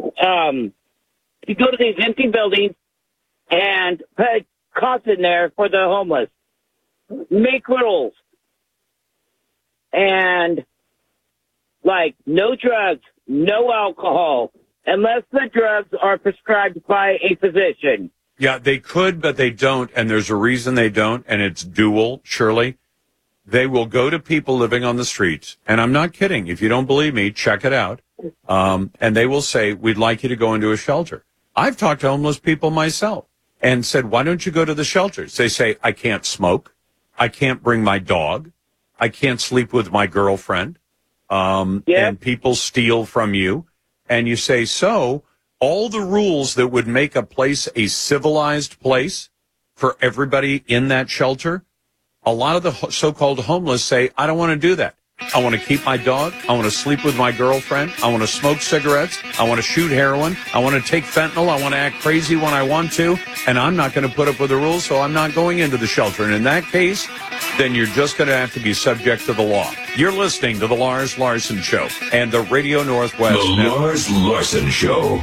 empty buildings and put costs in there for the homeless. Make rules. And, no drugs, no alcohol, unless the drugs are prescribed by a physician. Yeah, they could, but they don't, and there's a reason they don't, and it's dual, Shirley. They will go to people living on the streets, and I'm not kidding. If you don't believe me, check it out. And they will say, we'd like you to go into a shelter. I've talked to homeless people myself and said, why don't you go to the shelters? They say, I can't smoke. I can't bring my dog. I can't sleep with my girlfriend. And people steal from you. And you say, so all the rules that would make a place a civilized place for everybody in that shelter, a lot of the so-called homeless say, I don't want to do that. I want to keep my dog. I want to sleep with my girlfriend. I want to smoke cigarettes. I want to shoot heroin. I want to take fentanyl. I want to act crazy when I want to. And I'm not going to put up with the rules, so I'm not going into the shelter. And in that case, then you're just going to have to be subject to the law. You're listening to The Lars Larson Show and the Radio Northwest The Network. Lars Larson Show.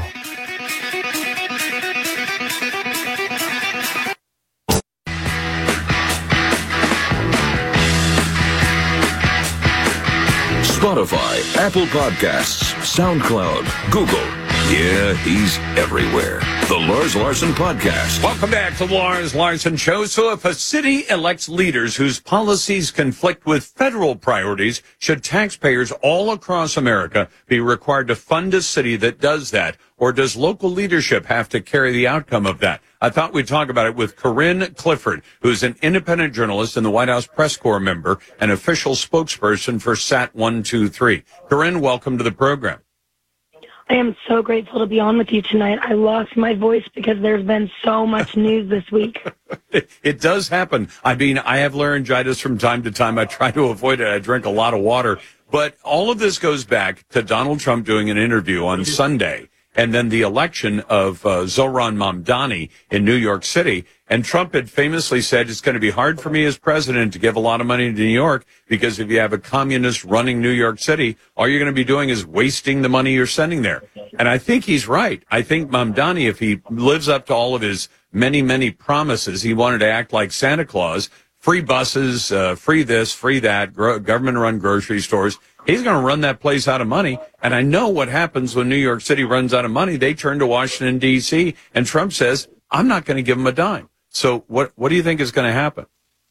Spotify, Apple Podcasts, SoundCloud, Google. Yeah, he's everywhere. The Lars Larson Podcast. Welcome back to the Lars Larson Show. So if a city elects leaders whose policies conflict with federal priorities, should taxpayers all across America be required to fund a city that does that? Or does local leadership have to carry the outcome of that? I thought we'd talk about it with Corinne Clifford, who's an independent journalist and the White House Press Corps member and official spokesperson for SAT 123. Corinne, welcome to the program. I am so grateful to be on with you tonight. I lost my voice because there's been so much news this week. It does happen. I mean, I have laryngitis from time to time. I try to avoid it. I drink a lot of water. But all of this goes back to Donald Trump doing an interview on Sunday, and then the election of Zohran Mamdani in New York City. And Trump had famously said, it's going to be hard for me as president to give a lot of money to New York, because if you have a communist running New York City, all you're going to be doing is wasting the money you're sending there. And I think he's right. I think Mamdani, if he lives up to all of his many, many promises, he wanted to act like Santa Claus, free buses, free this, free that, government-run grocery stores. He's going to run that place out of money. And I know what happens when New York City runs out of money. They turn to Washington, D.C., and Trump says, I'm not going to give him a dime. So what do you think is going to happen?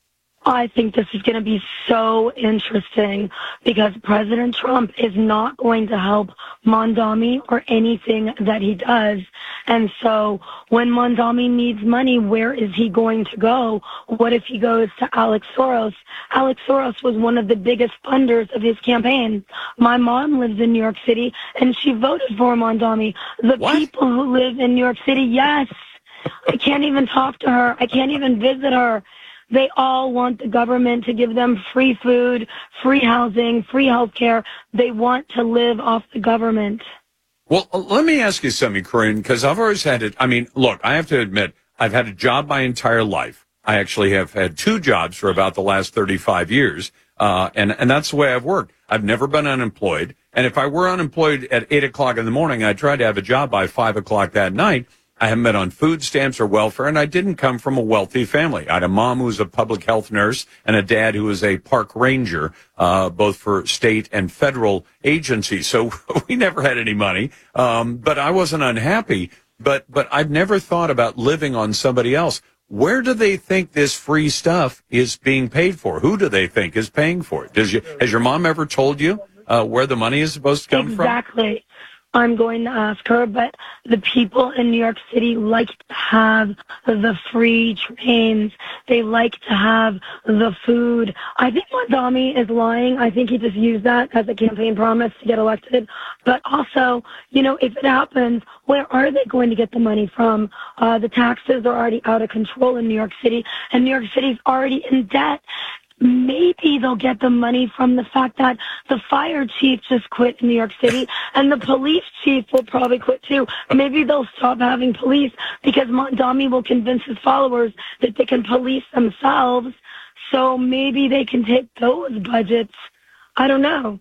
I think this is going to be so interesting because President Trump is not going to help Mamdani or anything that he does. And so when Mamdani needs money, where is he going to go? What if he goes to Alex Soros? Alex Soros was one of the biggest funders of his campaign. My mom lives in New York City, and she voted for Mamdani. The people who live in New York City, yes. I can't even talk to her. I can't even visit her. They all want the government to give them free food, free housing, free health care. They want to live off the government. Well, let me ask you something, Corinne, because I've always had it. I mean, look, I have to admit, I've had a job my entire life. I actually have had 2 jobs for about the last 35 years, and that's the way I've worked. I've never been unemployed, and if I were unemployed at 8 o'clock in the morning, I'd try to have a job by 5 o'clock that night. I haven't been on food stamps or welfare, and I didn't come from a wealthy family. I had a mom who was a public health nurse and a dad who was a park ranger, both for state and federal agencies. So we never had any money, but I wasn't unhappy. But I've never thought about living on somebody else. Where do they think this free stuff is being paid for? Who do they think is paying for it? Has your mom ever told you where the money is supposed to come from? Exactly. I'm going to ask her, but the people in New York City like to have the free trains. They like to have the food. I think Mamdani is lying. I think he just used that as a campaign promise to get elected. But also, you know, if it happens, where are they going to get the money from? The taxes are already out of control in New York City, and New York City's already in debt. Maybe they'll get the money from the fact that the fire chief just quit in New York City, and the police chief will probably quit too. Maybe they'll stop having police because Mamdani will convince his followers that they can police themselves. So maybe they can take those budgets. I don't know.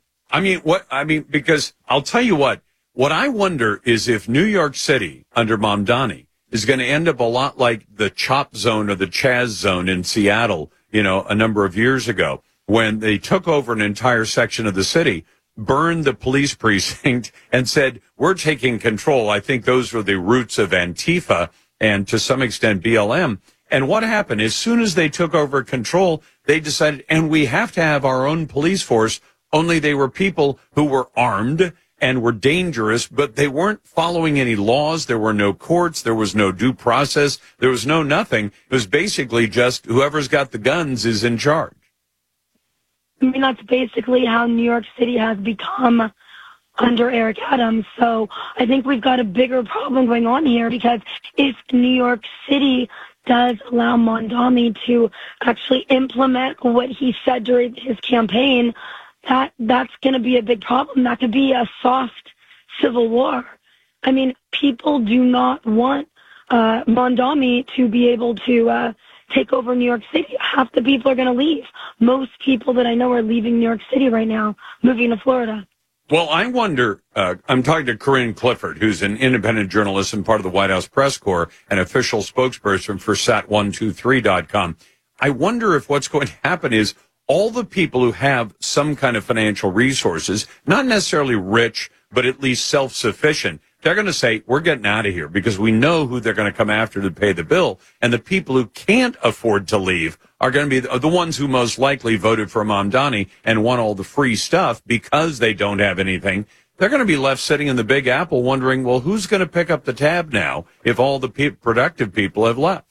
Because I'll tell you what I wonder is if New York City under Mamdani is going to end up a lot like the CHOP zone or the Chaz zone in Seattle, you know, a number of years ago, when they took over an entire section of the city, burned the police precinct, and said, we're taking control. I think those were the roots of Antifa and to some extent BLM. And what happened? As soon as they took over control, they decided, and we have to have our own police force, only they were people who were armed and were dangerous, but they weren't following any laws. There were no courts. There was no due process. There was no nothing. It was basically just whoever's got the guns is in charge. I mean, that's basically how New York City has become under Eric Adams. So I think we've got a bigger problem going on here, because if New York City does allow Mamdani to actually implement what he said during his campaign, that's going to be a big problem. That could be a soft civil war. I mean, people do not want Mamdani to be able to take over New York City. Half the people are going to leave. Most people that I know are leaving New York City right now, moving to Florida. Well, I wonder, I'm talking to Corinne Clifford, who's an independent journalist and part of the White House Press Corps, an official spokesperson for Sat123.com. I wonder if what's going to happen is all the people who have some kind of financial resources, not necessarily rich, but at least self-sufficient, they're going to say, we're getting out of here, because we know who they're going to come after to pay the bill. And the people who can't afford to leave are going to be the ones who most likely voted for Mamdani and want all the free stuff because they don't have anything. They're going to be left sitting in the Big Apple wondering, well, who's going to pick up the tab now if all the productive people have left?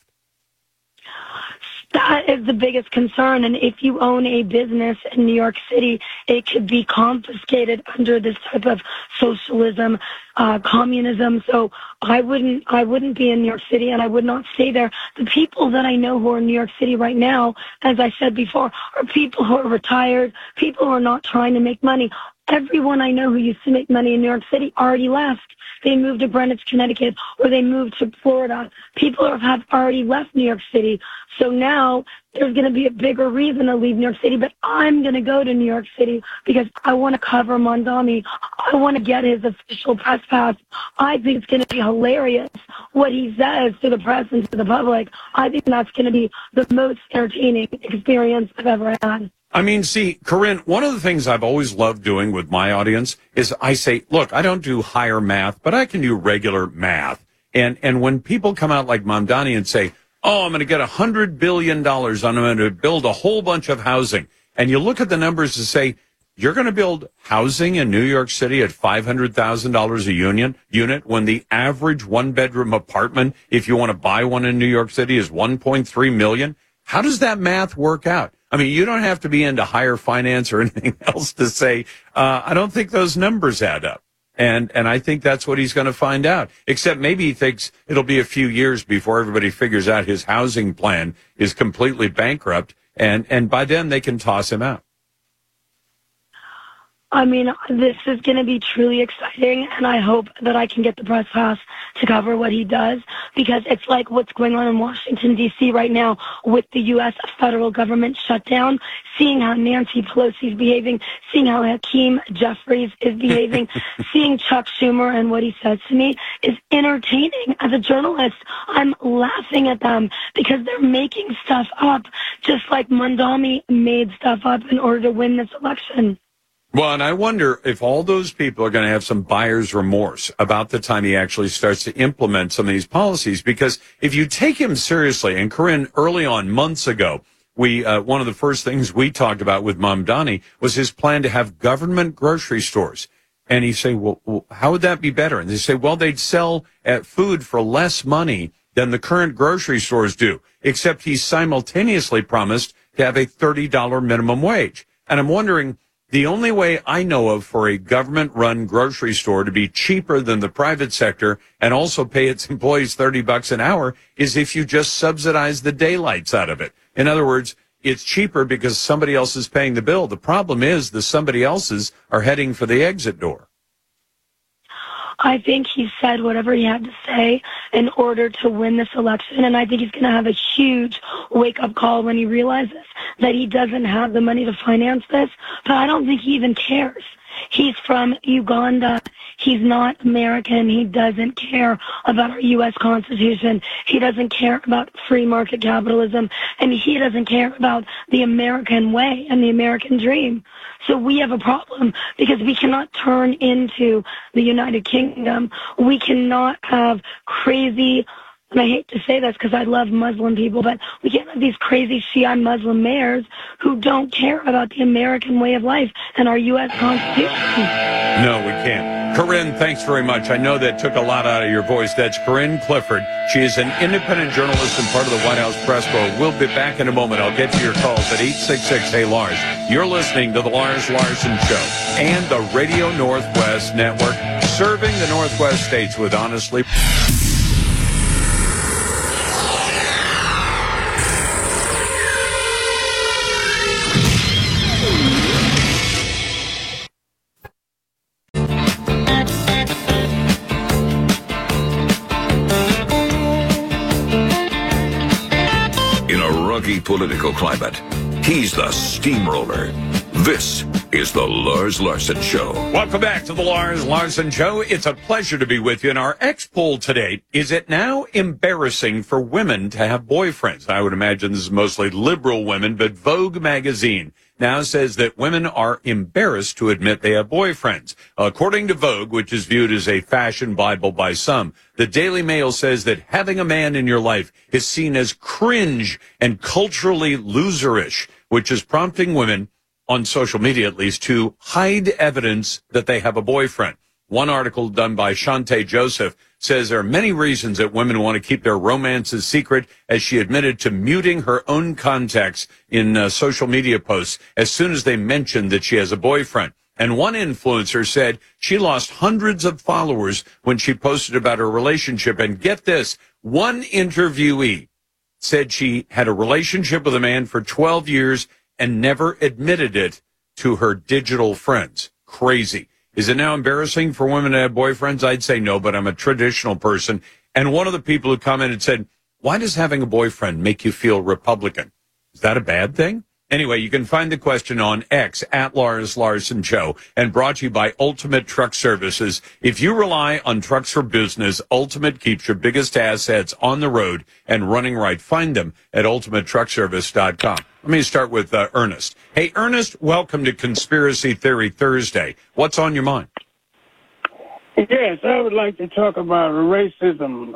That is the biggest concern. And if you own a business in New York City, it could be confiscated under this type of socialism, communism. So I wouldn't be in New York City, and I would not stay there. The people that I know who are in New York City right now, as I said before, are people who are retired, people who are not trying to make money. everyone I know who used to make money in New York City already left. They moved to Greenwich, Connecticut, or they moved to Florida. People have already left New York City. So now there's going to be a bigger reason to leave New York City, but I'm going to go to New York City because I want to cover Mamdani. I want to get his official press pass. I think it's going to be hilarious what he says to the press and to the public. I think that's going to be the most entertaining experience I've ever had. I mean, see, Corinne, one of the things I've always loved doing with my audience is I say, look, I don't do higher math, but I can do regular math. And when people come out like Mamdani and say, oh, I'm going to get $100 billion, I'm going to build a whole bunch of housing. And you look at the numbers and say, you're going to build housing in New York City at $500,000 a unit when the average one-bedroom apartment, if you want to buy one in New York City, is $1.3 million. How does that math work out? I mean, you don't have to be into higher finance or anything else to say, I don't think those numbers add up. And I think that's what he's going to find out. Except maybe he thinks it'll be a few years before everybody figures out his housing plan is completely bankrupt. And by then they can toss him out. I mean, this is going to be truly exciting, and I hope that I can get the press pass to cover what he does, because it's like what's going on in Washington, D.C. right now with the U.S. federal government shutdown, seeing how Nancy Pelosi is behaving, seeing how Hakeem Jeffries is behaving, seeing Chuck Schumer and what he says to me is entertaining. As a journalist, I'm laughing at them because they're making stuff up, just like Mamdani made stuff up in order to win this election. Well, and I wonder if all those people are going to have some buyer's remorse about the time he actually starts to implement some of these policies. Because if you take him seriously, and Corinne, early on, months ago, one of the first things we talked about with Mamdani was his plan to have government grocery stores. And you say, well, how would that be better? And they say, well, they'd sell food for less money than the current grocery stores do, except he simultaneously promised to have a $30 minimum wage. And I'm wondering, the only way I know of for a government-run grocery store to be cheaper than the private sector and also pay its employees $30 an hour is if you just subsidize the daylights out of it. In other words, it's cheaper because somebody else is paying the bill. The problem is the somebody else's are heading for the exit door. I think he said whatever he had to say in order to win this election, and I think he's going to have a huge wake-up call when he realizes that he doesn't have the money to finance this, but I don't think he even cares. He's from Uganda. He's not American. He doesn't care about our U.S. Constitution. He doesn't care about free market capitalism, and he doesn't care about the American way and the American dream. So we have a problem because we cannot turn into the United Kingdom. We cannot have crazy, and I hate to say this because I love Muslim people, but we can't have these crazy Shia Muslim mayors who don't care about the American way of life and our U.S. Constitution. No, we can't. Corinne, thanks very much. I know that took a lot out of your voice. That's Corinne Clifford. She is an independent journalist and part of the White House press corps. We'll be back in a moment. I'll get to your calls at 866-HEY-LARS. You're listening to the Lars Larson Show and the Radio Northwest Network, serving the Northwest states with honestly... Political climate. He's the steamroller. This is the Lars Larson Show. Welcome back to the Lars Larson Show. It's a pleasure to be with you. And our X poll today, is it now embarrassing for women to have boyfriends? I would imagine this is mostly liberal women, but Vogue magazine now says that women are embarrassed to admit they have boyfriends. According to Vogue, which is viewed as a fashion Bible by some, the Daily Mail says that having a man in your life is seen as cringe and culturally loserish, which is prompting women, on social media at least, to hide evidence that they have a boyfriend. One article done by Shante Joseph says there are many reasons that women want to keep their romances secret, as she admitted to muting her own contacts in social media posts as soon as they mentioned that she has a boyfriend. And one influencer said she lost hundreds of followers when she posted about her relationship. And get this, one interviewee said she had a relationship with a man for 12 years and never admitted it to her digital friends. crazy. Is it now embarrassing for women to have boyfriends? I'd say no, but I'm a traditional person. And one of the people who commented said, why does having a boyfriend make you feel Republican? Is that a bad thing? Anyway, you can find the question on X at Lars Larson Show, and brought to you by Ultimate Truck Services. If you rely on trucks for business, Ultimate keeps your biggest assets on the road and running right. Find them at ultimatetruckservice.com. Let me start with Ernest. Hey, Ernest, welcome to Conspiracy Theory Thursday. What's on your mind? Yes, I would like to talk about racism.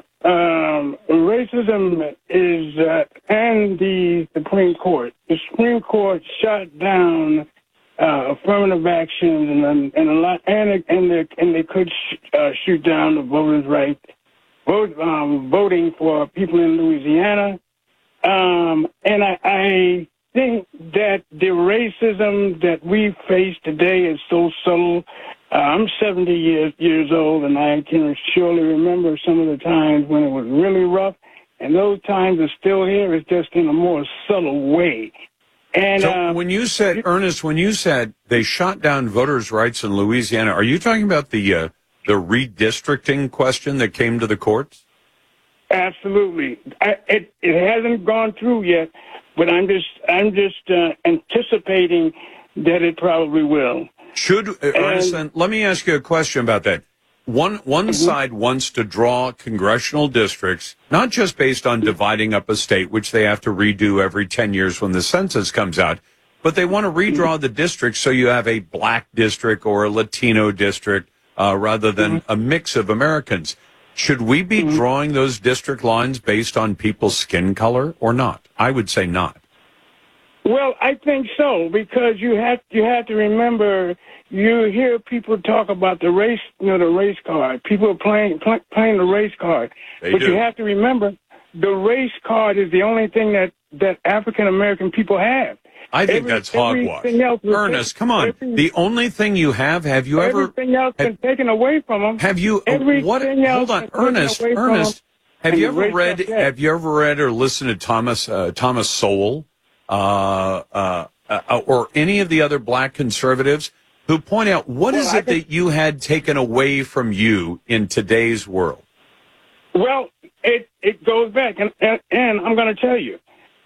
Racism is, and the Supreme Court. The Supreme Court shut down affirmative action and a lot, and they could shoot down the voters' right, voting for people in Louisiana. And I think that the racism that we face today is so subtle. I'm 70 years old, and I can surely remember some of the times when it was really rough, and those times are still here. It's just in a more subtle way. And so when you said, Ernest, when you said they shot down voters' rights in Louisiana, are you talking about the redistricting question that came to the courts? Absolutely. It hasn't gone through yet, but I'm just anticipating that it probably will. Ernest, let me ask you a question about that. One side wants to draw congressional districts, not just based on dividing up a state, which they have to redo every 10 years when the census comes out, but they want to redraw the districts so you have a black district or a Latino district rather than a mix of Americans. Should we be drawing those district lines based on people's skin color or not? I would say not. Well, I think so, because you have to remember, you hear people talk about the race, the race card. People are playing the race card. But you have to remember, the race card is the only thing that African American people have. I think that's hogwash. Ernest, come on. The only thing you have you ever... Everything else been taken away from them. Have you... Hold on, Ernest, have you ever read or listened to Thomas Sowell? Or any of the other black conservatives who point out what is it that you had taken away from you in today's world? Well, it goes back, and I'm going to tell you.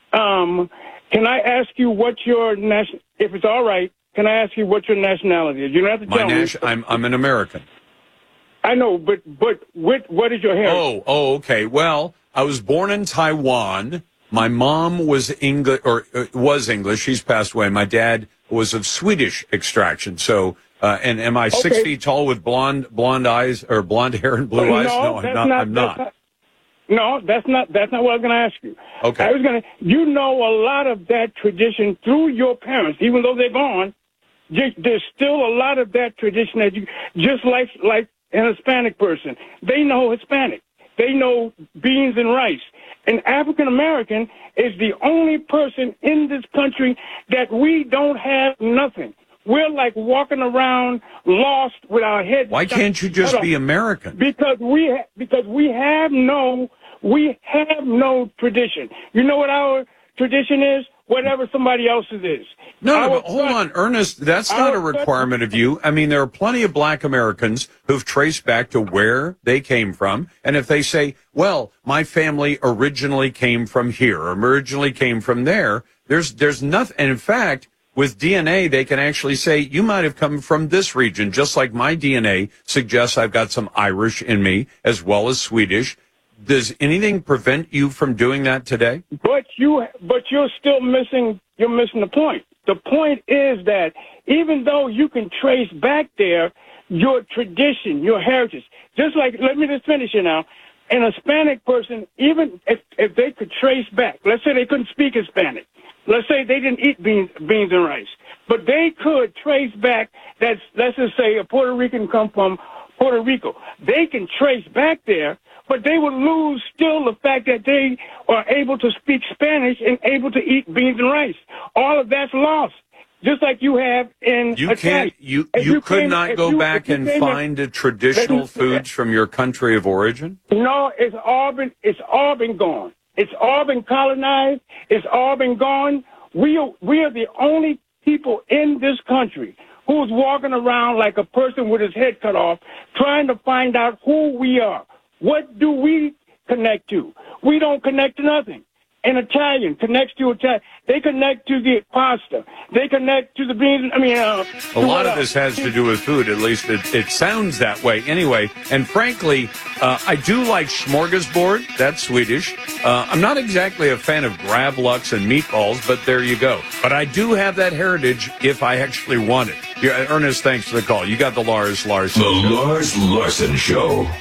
Can I ask you what your if it's all right? Can I ask you what your nationality is? You don't have to tell me. I'm an American. I know, but what is your heritage? Oh, okay. Well, I was born in Taiwan. My mom was English. She's passed away. My dad was of Swedish extraction. So, and am I 6 feet tall with blonde eyes or blonde hair and blue eyes? No, I'm not. No, that's not what I was going to ask you. Okay. You know a lot of that tradition through your parents, even though they're gone. There's still a lot of that tradition that you, just like an Hispanic person, they know Hispanic. They know beans and rice. An African American is the only person in this country that we don't have nothing. We're like walking around lost with our heads. Why can't you just be American? Because we have no tradition. You know what our tradition is? Whatever somebody else's is. No, but hold on, Ernest. That's not a requirement of you. I mean, there are plenty of black Americans who've traced back to where they came from. And if they say, well, my family originally came from here, or originally came from there, there's nothing. And in fact, with DNA, they can actually say, you might have come from this region, just like my DNA suggests I've got some Irish in me, as well as Swedish. Does anything prevent you from doing that today? But you're still missing the point. The point is that even though you can trace back there your tradition, your heritage, just like, let me just finish it now. An Hispanic person, even if they could trace back, let's say they couldn't speak Hispanic, let's say they didn't eat beans and rice, but they could trace back that, let's just say a Puerto Rican come from Puerto Rico. They can trace back there, but they would lose still the fact that they are able to speak Spanish and able to eat beans and rice. All of that's lost. Just like you have in Italian. You could not go back and find traditional foods from your country of origin? No, it's all been gone. It's all been colonized. It's all been gone. We are the only people in this country who's walking around like a person with his head cut off, trying to find out who we are. What do we connect to? We don't connect to nothing. An Italian connects to Italian. They connect to the pasta. They connect to the beans. I mean, a lot of this has to do with food. At least it sounds that way anyway. And frankly, I do like smorgasbord. That's Swedish. I'm not exactly a fan of gravlax and meatballs, but there you go. But I do have that heritage if I actually want it. Ernest, thanks for the call. You got the Lars Larson. The Lars Larson Show.